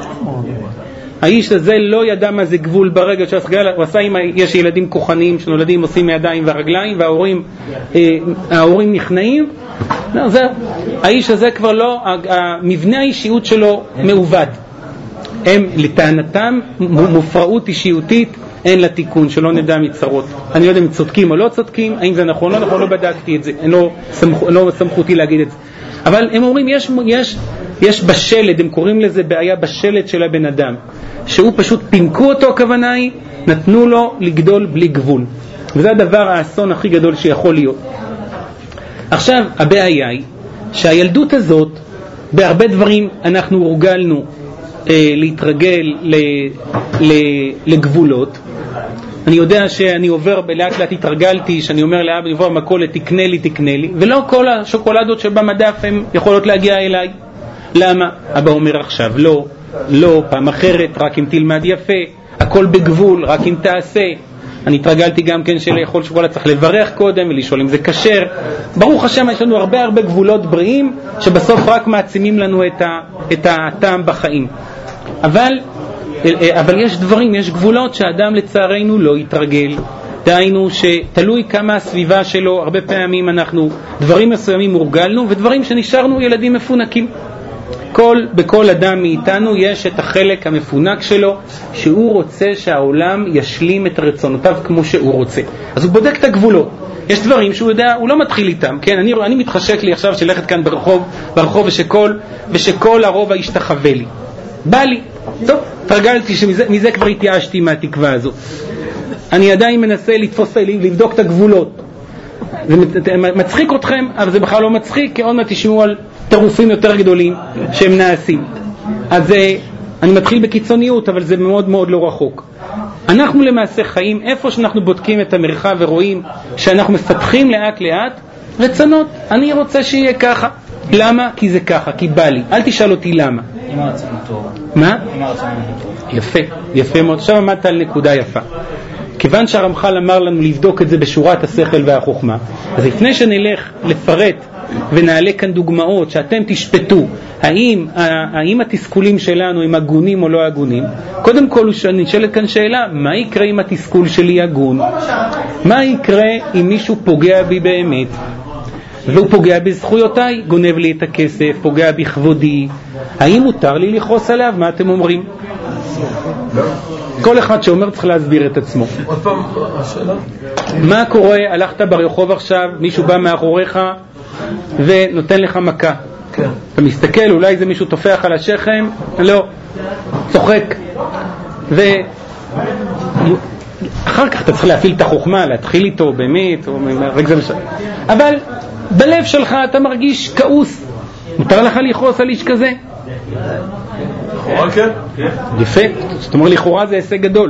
האיש הזה לא ידע מה זה גבול ברגע שהסגל, הוא עשה עם, יש ילדים כוחניים שנולדים עושים מידיים והרגליים, וההורים אה, ההורים נכנעים, לא, זהו, האיש הזה כבר לא, המבנה האישיות שלו מעוות, הם לטענתם מופרעות אישיותית, אין לה תיקון, שלא נדע מצרות. אני לא יודע אם צודקים או לא צודקים, האם זה נכון או לא נכון, לא בדקתי את זה, אין לו סמכ... לא סמכותי להגיד את זה. אבל הם אומרים, יש, יש, יש בשלד, הם קוראים לזה בעיה בשלד של הבן אדם, שהוא פשוט פינקו אותו, הכוונה היא, נתנו לו לגדול בלי גבול. וזה הדבר האסון הכי גדול שיכול להיות. עכשיו, הבעיה היא שהילדות הזאת, בהרבה דברים אנחנו הורגלנו אה, להתרגל ל, ל, לגבולות. אני יודע שאני עובר, לאט לאט התרגלתי, שאני אומר לאבא, יבוא המכולת, תקנה לי, תקנה לי, ולא כל השוקולדות שבמדף הן יכולות להגיע אליי. למה? אבא אומר עכשיו, לא, לא, פעם אחרת, רק אם תלמד יפה, הכל בגבול, רק אם תעשה. אני התרגלתי גם כן שלאכול שוקולד צריך לברך קודם ולשאול אם זה כשר. ברוך השם, יש לנו הרבה הרבה גבולות בריאים שבסוף רק מעצימים לנו את, ה, את הטעם בחיים. אבל, אבל יש דברים, יש גבולות שהאדם לצערנו לא יתרגל. דהיינו שתלוי כמה הסביבה שלו, הרבה פעמים אנחנו דברים מסוימים הורגלנו ודברים שנשארנו ילדים מפונקים. כל, בכל אדם מאיתנו יש את החלק המפונק שלו שהוא רוצה שהעולם ישלים את רצונותיו כמו שהוא רוצה. אז הוא בודק את הגבולות. יש דברים שהוא יודע, הוא לא מתחיל איתם. כן, אני, אני מתחשק לי עכשיו שלכת כאן ברחוב, ברחוב ושכל, ושכל הרובע ישתחווה לי. בא לי. טוב, תרגלתי שמזה מזה כבר התייאשתי מהתקווה הזו. אני עדיין מנסה לתפוס, לבדוק את הגבולות. זה מצחיק אתכם, אבל זה בכלל לא מצחיק, כי עוד מעט תשמעו על טירופים יותר גדולים שהם נעשים. אז אני מתחיל בקיצוניות, אבל זה מאוד מאוד לא רחוק. אנחנו למעשה חיים איפה שאנחנו בודקים את המרחב ורואים שאנחנו מפתחים לאט לאט רצונות. אני רוצה שיהיה ככה. למה? כי זה ככה, כי בא לי. אל תשאל אותי למה. אם הרצון טוב. מה? אם הרצון טוב. יפה, יפה מאוד. עכשיו עמדת על נקודה יפה. כיוון שהרמח"ל אמר לנו לבדוק את זה בשורת השכל והחוכמה, אז לפני שנלך לפרט ונעלה כאן דוגמאות שאתם תשפטו האם, האם התסכולים שלנו הם הגונים או לא הגונים, קודם כל נשאלת כאן שאלה, מה יקרה אם התסכול שלי הגון? מה יקרה אם מישהו פוגע בי באמת? והוא פוגע בזכויותיי, גונב לי את הכסף, פוגע בכבודי, האם מותר לי לכעוס עליו? מה אתם אומרים? כל אחד שאומר צריך להסביר את עצמו. עוד פעם, השאלה? מה קורה? הלכת ברחוב עכשיו, מישהו בא מאחוריך ונותן לך מכה. כן. אתה מסתכל, אולי זה מישהו תופח על השכם, לא, צוחק. ואחר כך אתה צריך להפעיל את החוכמה, להתחיל איתו באמת, או רגע זה משנה. אבל בלב שלך אתה מרגיש כעוס. מותר לך לכעוס על איש כזה? לכאורה כן. יפה, זאת אומרת לכאורה זה הישג גדול.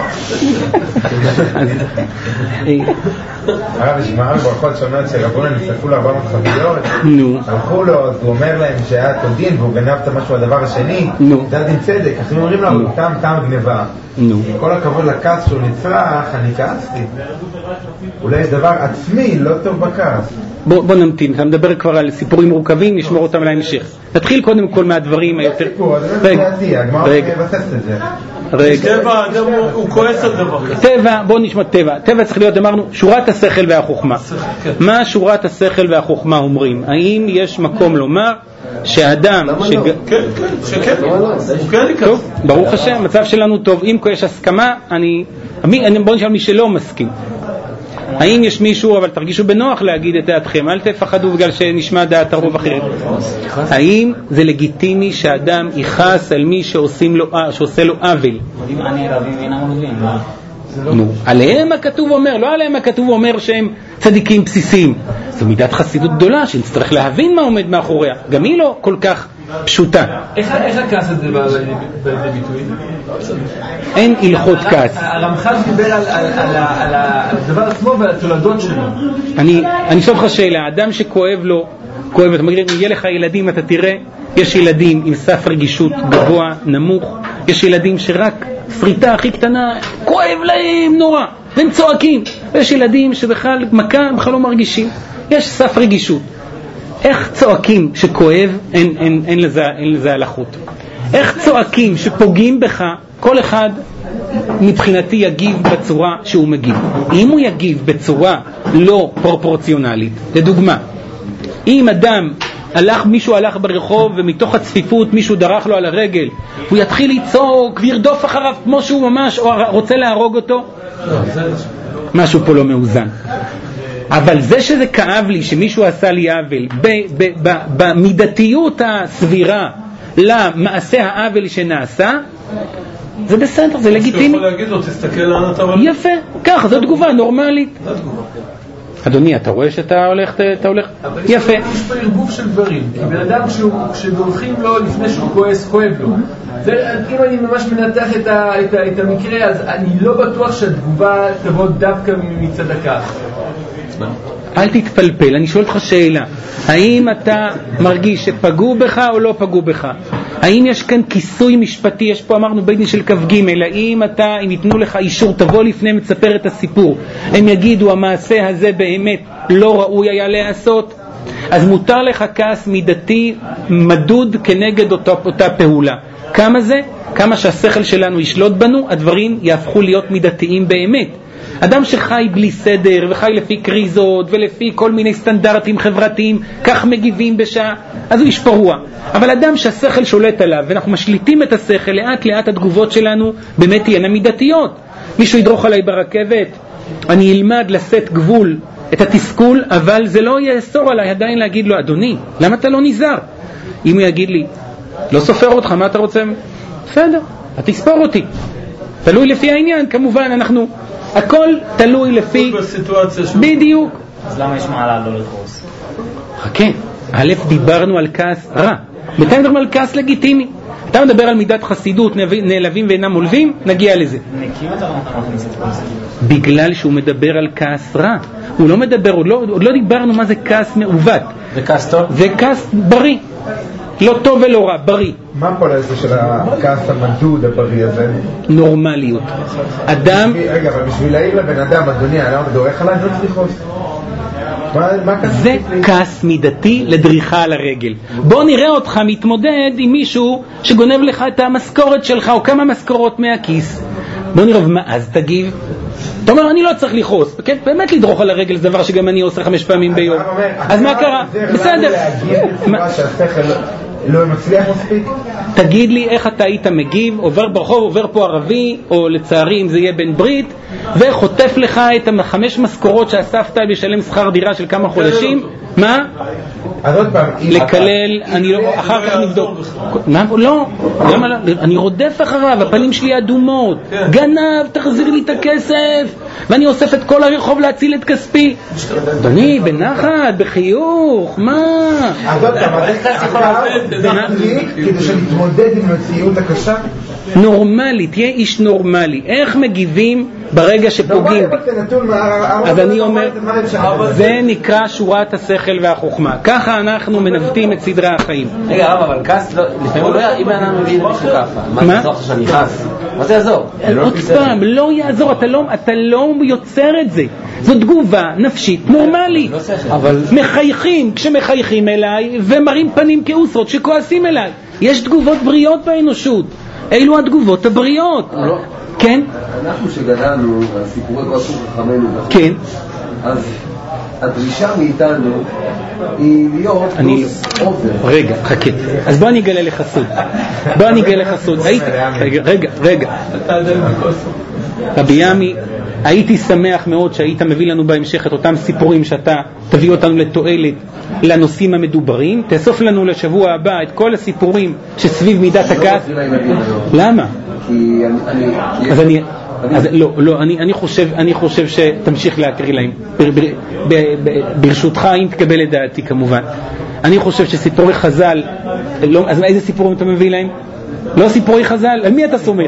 הרב ישמעאל ברכות שונות שרבונה נצטרכו לו ארבע מאות חביות, הלכו לו, אז הוא אומר להם שהיה אותו דין והוא גנב את המשהו הדבר השני, זה דין צדק, אז הם אומרים לו, טעם טעם גנבה. כל הכבוד לכעס שהוא נצרח, אני כעסתי. אולי יש דבר עצמי לא טוב בכעס. בוא נמתין, אתה מדבר כבר על סיפורים מורכבים, נשמור אותם להמשך. נתחיל קודם כל מהדברים היותר... רגע, רגע. טבע, הוא כועס על דבר כזה. טבע, בוא נשמע טבע. טבע צריך להיות, אמרנו, שורת השכל והחוכמה. מה שורת השכל והחוכמה אומרים? האם יש מקום לומר שהאדם... כן, כן, שכן. הוא כן יקר. טוב, ברוך השם, המצב שלנו טוב. אם יש הסכמה, אני... בוא נשאל מי שלא מסכים. האם יש מישהו, אבל תרגישו בנוח להגיד את דעתכם, אל תפחדו בגלל שנשמע דעת הרוב אחרת. האם זה לגיטימי שאדם יכעס על מי שעושים לו, שעושה לו עוול? אם אני רבים ואינם מלווים, נו, עליהם הכתוב אומר, לא עליהם הכתוב אומר שהם צדיקים בסיסיים. זו מידת חסידות גדולה שנצטרך להבין מה עומד מאחוריה. גם היא לא כל כך פשוטה. איך הכעס הזה בא לביטוי? אין הלכות כעס. הרמח"ל דיבר על הדבר עצמו ועל התולדות שלו. אני שואל לך שאלה, האדם שכואב לו, כואב, אתה מגיד, אם יהיה לך ילדים, אתה תראה, יש ילדים עם סף רגישות גבוה, נמוך, יש ילדים שרק פריטה הכי קטנה, כואב להם נורא, והם צועקים. ויש ילדים שבכלל מכה, בכלל לא מרגישים. יש סף רגישות. איך צועקים שכואב, אין, אין, אין לזה, אין לזה הלכות. איך צועקים שפוגעים בך, כל אחד מבחינתי יגיב בצורה שהוא מגיב. אם הוא יגיב בצורה לא פרופורציונלית, לדוגמה, אם אדם הלך, מישהו הלך ברחוב ומתוך הצפיפות מישהו דרך לו על הרגל, הוא יתחיל לצעוק וירדוף אחריו כמו שהוא ממש או רוצה להרוג אותו, משהו פה לא מאוזן. אבל זה שזה כאב לי שמישהו עשה לי עוול במידתיות הסבירה למעשה העוול שנעשה, זה בסדר, זה לגיטימי. אתה יכול להגיד לו, תסתכל לאן אתה הולך. יפה, ככה, זו תגובה נורמלית. זו תגובה. אדוני, אתה רואה שאתה הולך, אתה הולך? יפה. יש פה ערבוב של דברים. כי בן אדם כשדורכים לו לפני שהוא כועס, כואב לו. אם אני ממש מנתח את המקרה, אז אני לא בטוח שהתגובה תבוא דווקא מצד הכעס. אל תתפלפל, אני שואל אותך שאלה. האם אתה מרגיש שפגעו בך או לא פגעו בך? האם יש כאן כיסוי משפטי? יש פה, אמרנו, בית דין של כף ג', האם אתה, אם ייתנו לך אישור, תבוא לפני מספר את הסיפור, הם יגידו, המעשה הזה באמת לא ראוי היה לעשות, אז מותר לך כעס מידתי מדוד כנגד אותה, אותה פעולה. כמה זה? כמה שהשכל שלנו ישלוט בנו, הדברים יהפכו להיות מידתיים באמת. אדם שחי בלי סדר וחי לפי קריזות ולפי כל מיני סטנדרטים חברתיים, כך מגיבים בשעה, אז הוא ישפרוע. אבל אדם שהשכל שולט עליו ואנחנו משליטים את השכל, לאט לאט התגובות שלנו באמת תהיינה מידתיות. מישהו ידרוך עליי ברכבת, אני אלמד לשאת גבול, את התסכול, אבל זה לא יאסור עליי עדיין להגיד לו, אדוני, למה אתה לא נזהר? אם הוא יגיד לי, לא סופר אותך, מה אתה רוצה? בסדר, אתה תספור אותי. תלוי לפי העניין, כמובן, אנחנו הכל תלוי לפי בדיוק. אז למה יש מעלה לא לחוס? חכה, א', דיברנו על כעס רע, בינתיים מדברים על כעס לגיטימי. אתה מדבר על מידת חסידות, נעלבים ואינם מולבים, נגיע לזה. נקים את הרמח"ל בגלל שהוא מדבר על כעס רע. הוא לא מדבר, עוד לא, עוד לא דיברנו מה זה כעס מעוות. זה כעס טוב? זה כעס בריא, לא טוב ולא רע, בריא. מה פה לזה של הכעס המדוד הבריא הזה? נורמליות. אדם... רגע, אבל בשביל להעיר לבן אדם, אדוני, אני לא דורך עליי, לא צריך לכעוס. זה כעס מידתי לדריכה על הרגל. בוא נראה אותך מתמודד עם מישהו שגונב לך את המשכורת שלך או כמה משכורות מהכיס. בוא נראה, מה אז תגיב? אתה אומר, אני לא צריך לכעוס. באמת לדרוך על הרגל זה דבר שגם אני עושה חמש פעמים ביום. אז מה קרה? בסדר. לא מצליח מספיק? תגיד לי איך אתה היית מגיב, עובר ברחוב, עובר פה ערבי, או לצערי אם זה יהיה בן ברית, וחוטף לך את החמש משכורות שאספת לשלם שכר דירה של כמה חודשים. מה? אז עוד פעם, לקלל, אני לא, אחר כך נבדוק. מה? לא, למה לא? אני רודף אחריו, הפנים שלי אדומות. גנב, תחזיר לי את הכסף. ואני אוסף את כל הרחוב להציל את כספי. אדוני, בנחת, בחיוך, מה? אז עוד פעם, אז איך אתה יכול להטריק כדי שנתמודד עם המציאות הקשה? נורמלי, תהיה איש נורמלי. איך מגיבים ברגע שפוגעים בי? אז אני אומר, זה נקרא שורת השכל והחוכמה. ככה אנחנו מנווטים את סדרי החיים. רגע, רב, אבל כעס, לפעמים לא יעזור, אם אנחנו מביאים למישהו ככה, מה זה יעזור עכשיו שאני כעס? מה זה יעזור? עוד פעם, לא יעזור, אתה לא יוצר את זה. זו תגובה נפשית נורמלית. מחייכים כשמחייכים אליי ומראים פנים כאוסרות שכועסים אליי. יש תגובות בריאות באנושות. אילו התגובות הבריאות. כן? אנחנו שגדלנו, הסיפורי כבר שוב חכמנו, כן. אז הדרישה מאיתנו היא להיות פלוס אובר. רגע, חכה. אז בוא אני אגלה לך סוד. בוא אני אגלה לך סוד. רגע, רגע, רגע. רבי ימי, הייתי שמח מאוד שהיית מביא לנו בהמשך את אותם סיפורים שאתה תביא אותנו לתועלת לנושאים המדוברים. תאסוף לנו לשבוע הבא את כל הסיפורים שסביב מידת הכעס. למה? כי אני... אז אני... אז לא, לא, אני, אני חושב, אני חושב שתמשיך להקריא להם. ב, ב, ב, ב, ברשותך, אם תקבל את דעתי כמובן. אני חושב שסיפורי חז"ל, לא, אז איזה סיפורים אתה מביא להם? לא סיפורי חז"ל, על מי אתה סומך?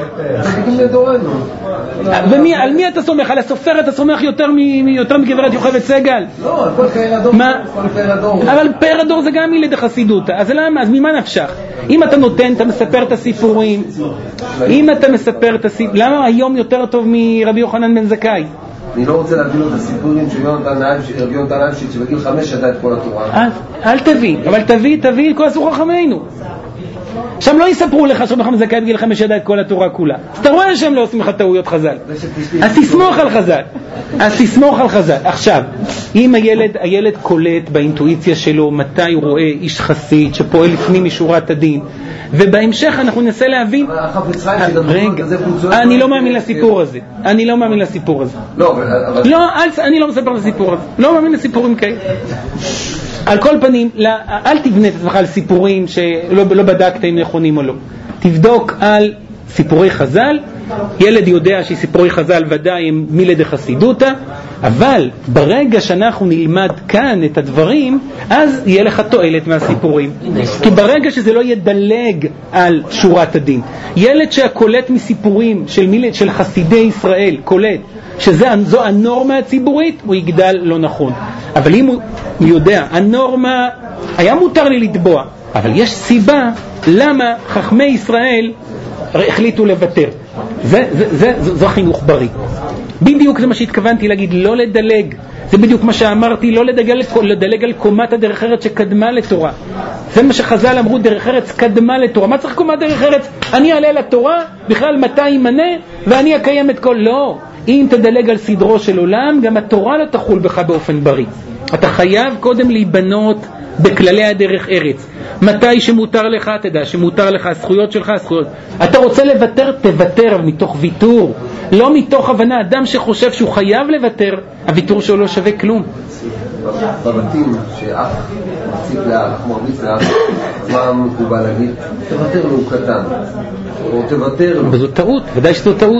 ומי, על מי אתה סומך? על הסופר אתה סומך יותר מ, יותר מגברת יוכבד סגל? לא, על כל פאר הדור. מה? פאר הדור. אבל פאר הדור זה גם ילד החסידות. אז למה? אז ממה נפשך? אם אתה נותן, אתה מספר את הסיפורים. אם אתה מספר את הסיפורים, למה היום יותר טוב מרבי יוחנן בן זכאי? אני לא רוצה להביא לו את הסיפורים של רבי יונתן אייבשיץ שבגיל חמש ידע את כל התורה. אל תביא, אבל תביא, תביא כל עשו חכמינו. שם לא יספרו לך שרבי יוחנן זכאי בגיל חמש ידע את כל התורה כולה. אז אתה רואה שהם לא עושים לך טעויות חז"ל. אז תסמוך על חז"ל. אז תסמוך על חז"ל. עכשיו, אם הילד, הילד קולט באינטואיציה שלו מתי הוא רואה איש חסיד שפועל לפנים משורת הדין, ובהמשך אנחנו ננסה להבין. רגע, אני לא מאמין לסיפור הזה. אני לא מאמין לסיפור הזה. לא, אני לא מספר לסיפור הזה. לא מאמין לסיפורים כאלה. על כל פנים, אל תבנה את עצמך על סיפורים שלא לא בדקת אם נכונים או לא. תבדוק על סיפורי חז"ל. ילד יודע שסיפורי חז"ל ודאי הם מילד החסידותא, אבל ברגע שאנחנו נלמד כאן את הדברים, אז יהיה לך תועלת מהסיפורים. כי ברגע שזה לא ידלג על שורת הדין. ילד שהקולט מסיפורים של, מילד, של חסידי ישראל, קולט שזו הנורמה הציבורית, הוא יגדל לא נכון. אבל אם הוא יודע, הנורמה, היה מותר לי לתבוע, אבל יש סיבה למה חכמי ישראל החליטו לוותר. זה, זה, זה, זה, זה חינוך בריא. בדיוק זה מה שהתכוונתי להגיד, לא לדלג. זה בדיוק מה שאמרתי, לא לדלג, לדלג על קומת הדרך ארץ שקדמה לתורה. זה מה שחז"ל אמרו, דרך ארץ קדמה לתורה. מה צריך קומת דרך ארץ? אני אעלה לתורה, בכלל מתי ימנה, ואני אקיים את כל... לא. אם תדלג על סדרו של עולם, גם התורה לא תחול בך באופן בריא. אתה חייב קודם להיבנות בכללי הדרך ארץ. מתי שמותר לך, תדע שמותר לך, הזכויות שלך, הזכויות. אתה רוצה לוותר, תוותר מתוך ויתור. לא מתוך הבנה. אדם שחושב שהוא חייב לוותר, הוויתור שלו לא שווה כלום. בבתים שאח מציב לאח, מרביץ לאח, מה מקובל להגיד? תוותר לו קטן. או תוותר לו. וזו טעות, ודאי שזו טעות.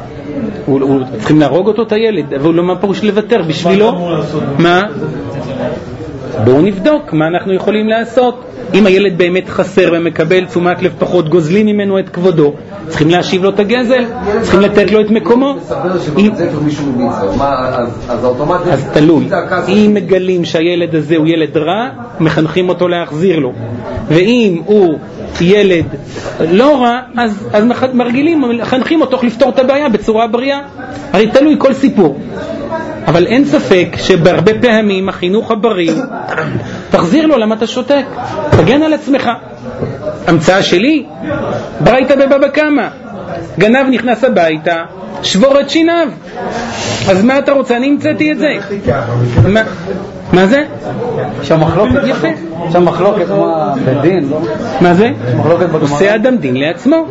צריכים להרוג אותו את הילד, אבל לא מה פירוש לוותר בשבילו. מה? בואו נבדוק מה אנחנו יכולים לעשות. אם הילד באמת חסר ומקבל תשומת לב פחות, גוזלים ממנו את כבודו, צריכים להשיב לו את הגזל, צריכים לתת לו את מקומו. אז תלוי, אם מגלים שהילד הזה הוא ילד רע, מחנכים אותו להחזיר לו, ואם הוא ילד לא רע, אז, אז מרגילים, מחנכים אותו לפתור את הבעיה בצורה בריאה. הרי תלוי כל סיפור. אבל אין ספק שבהרבה פעמים החינוך הבריא, תחזיר לו למה אתה שותק, תגן על עצמך. המצאה שלי, ברייתא בבבא קמא, גנב נכנס הביתה, שבור את שיניו. אז מה אתה רוצה? אני המצאתי את זה. מה, מה זה? שהמחלוקת יפה. שהמחלוקת מה בדין, לא? מה זה? מחלוקת בגמרא. עושה אדם דין לעצמו.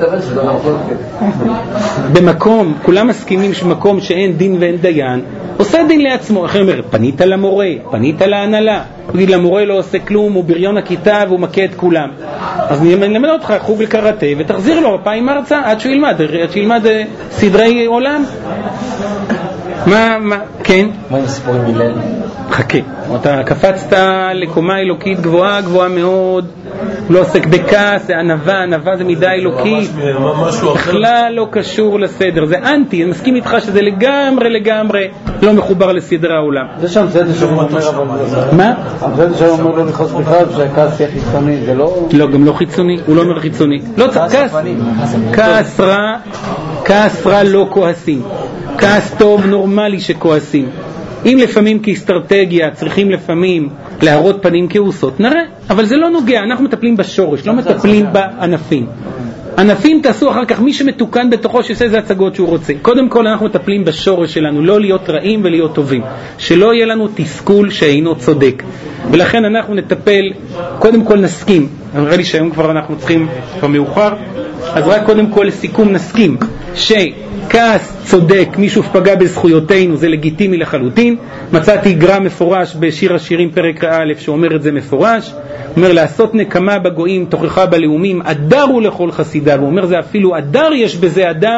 במקום, כולם מסכימים שמקום שאין דין ואין דיין, עושה דין לעצמו. אחר אומר, פנית למורה, פנית להנהלה, הוא יגיד למורה לא עושה כלום, הוא בריון הכיתה והוא מכה את כולם. אז אני אלמד אותך חוג לקראטה ותחזיר לו פעם ארצה עד שהוא ילמד, עד שהוא ילמד סדרי עולם. מה, מה, כן? מה עם סיפורים מליל? חכה, אתה קפצת לקומה אלוקית גבוהה, גבוהה מאוד, לא עוסק בכעס, זה ענווה, ענווה זה מידה אלוקית, בכלל לא קשור לסדר, זה אנטי, אני מסכים איתך שזה לגמרי לגמרי לא מחובר לסדר העולם. זה שם זה שאומר אבל... מה? זה שאומר לא לכעוס בכלל, שהכעס יהיה חיצוני, זה לא... לא, גם לא חיצוני, הוא לא אומר חיצוני. לא צריך כעס, כעס רע, כעס רע לא כועסים, כעס טוב נורמלי שכועסים. אם לפעמים כאסטרטגיה צריכים לפעמים להראות פנים כעוסות, נראה, אבל זה לא נוגע, אנחנו מטפלים בשורש, לא מטפלים בענפים. ענפים תעשו אחר כך, מי שמתוקן בתוכו שעושה איזה הצגות שהוא רוצה. קודם כל אנחנו מטפלים בשורש שלנו, לא להיות רעים ולהיות טובים, שלא יהיה לנו תסכול שאינו צודק. ולכן אנחנו נטפל, קודם כל נסכים, נראה לי שהיום כבר אנחנו צריכים, כבר מאוחר, אז רק קודם כל לסיכום נסכים שכעס צודק, מישהו פגע בזכויותינו, זה לגיטימי לחלוטין. מצאתי גרע מפורש בשיר השירים פרק א' שאומר את זה מפורש, אומר לעשות נקמה בגויים תוכחה בלאומים, אדר הוא לכל חסידה, הוא אומר זה אפילו אדר יש בזה אדם,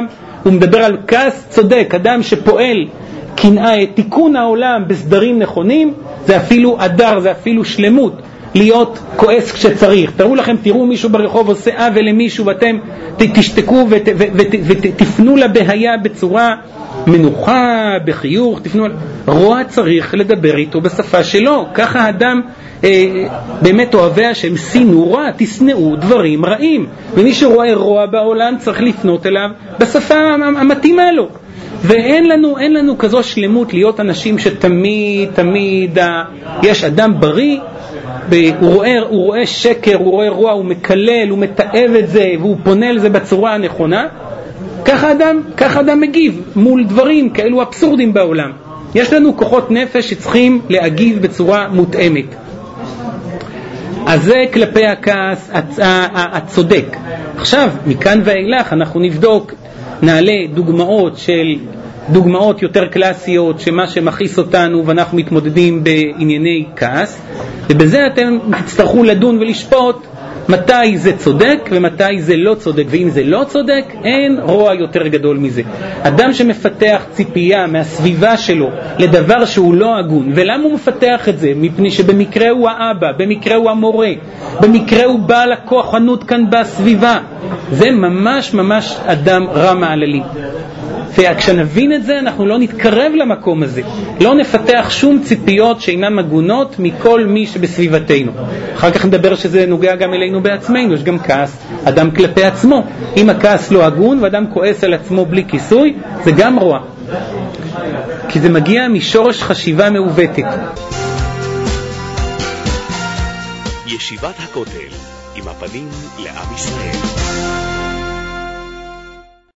הוא מדבר על כעס צודק, אדם שפועל קנאה, תיקון העולם בסדרים נכונים, זה אפילו אדר, זה אפילו שלמות, להיות כועס כשצריך. תראו לכם, תראו מישהו ברחוב עושה עוול למישהו, ואתם תשתקו ות, ות, ות, ותפנו לבהיה בצורה מנוחה, בחיוך, תפנו. רוע צריך לדבר איתו בשפה שלו. ככה האדם אה, באמת אוהבי השם, שינו רע, תשנאו דברים רעים. ומי שרואה רוע בעולם צריך לפנות אליו בשפה המתאימה לו. ואין לנו, אין לנו כזו שלמות להיות אנשים שתמיד, תמיד, יש אדם בריא, הוא רואה, הוא רואה שקר, הוא רואה רוע, הוא מקלל, הוא מתאב את זה, והוא פונה לזה בצורה הנכונה. ככה אדם, ככה אדם מגיב מול דברים כאלו אבסורדים בעולם. יש לנו כוחות נפש שצריכים להגיב בצורה מותאמת. אז זה כלפי הכעס הצודק. עכשיו, מכאן ואילך אנחנו נבדוק, נעלה דוגמאות של דוגמאות יותר קלאסיות שמה שמכעיס אותנו ואנחנו מתמודדים בענייני כעס, ובזה אתם תצטרכו לדון ולשפוט מתי זה צודק ומתי זה לא צודק, ואם זה לא צודק אין רוע יותר גדול מזה. אדם שמפתח ציפייה מהסביבה שלו לדבר שהוא לא הגון, ולמה הוא מפתח את זה? מפני שבמקרה הוא האבא, במקרה הוא המורה, במקרה הוא בעל הכוחנות כאן בסביבה. זה ממש ממש אדם רע מעללי. וכשנבין את זה אנחנו לא נתקרב למקום הזה, לא נפתח שום ציפיות שאינן מגונות מכל מי שבסביבתנו. אחר כך נדבר שזה נוגע גם אלינו בעצמנו. יש גם כעס אדם כלפי עצמו. אם הכעס לא הגון ואדם כועס על עצמו בלי כיסוי, זה גם רוע, כי זה מגיע משורש חשיבה מעוותת. ישיבת הכותל עם הפנים לעם ישראל.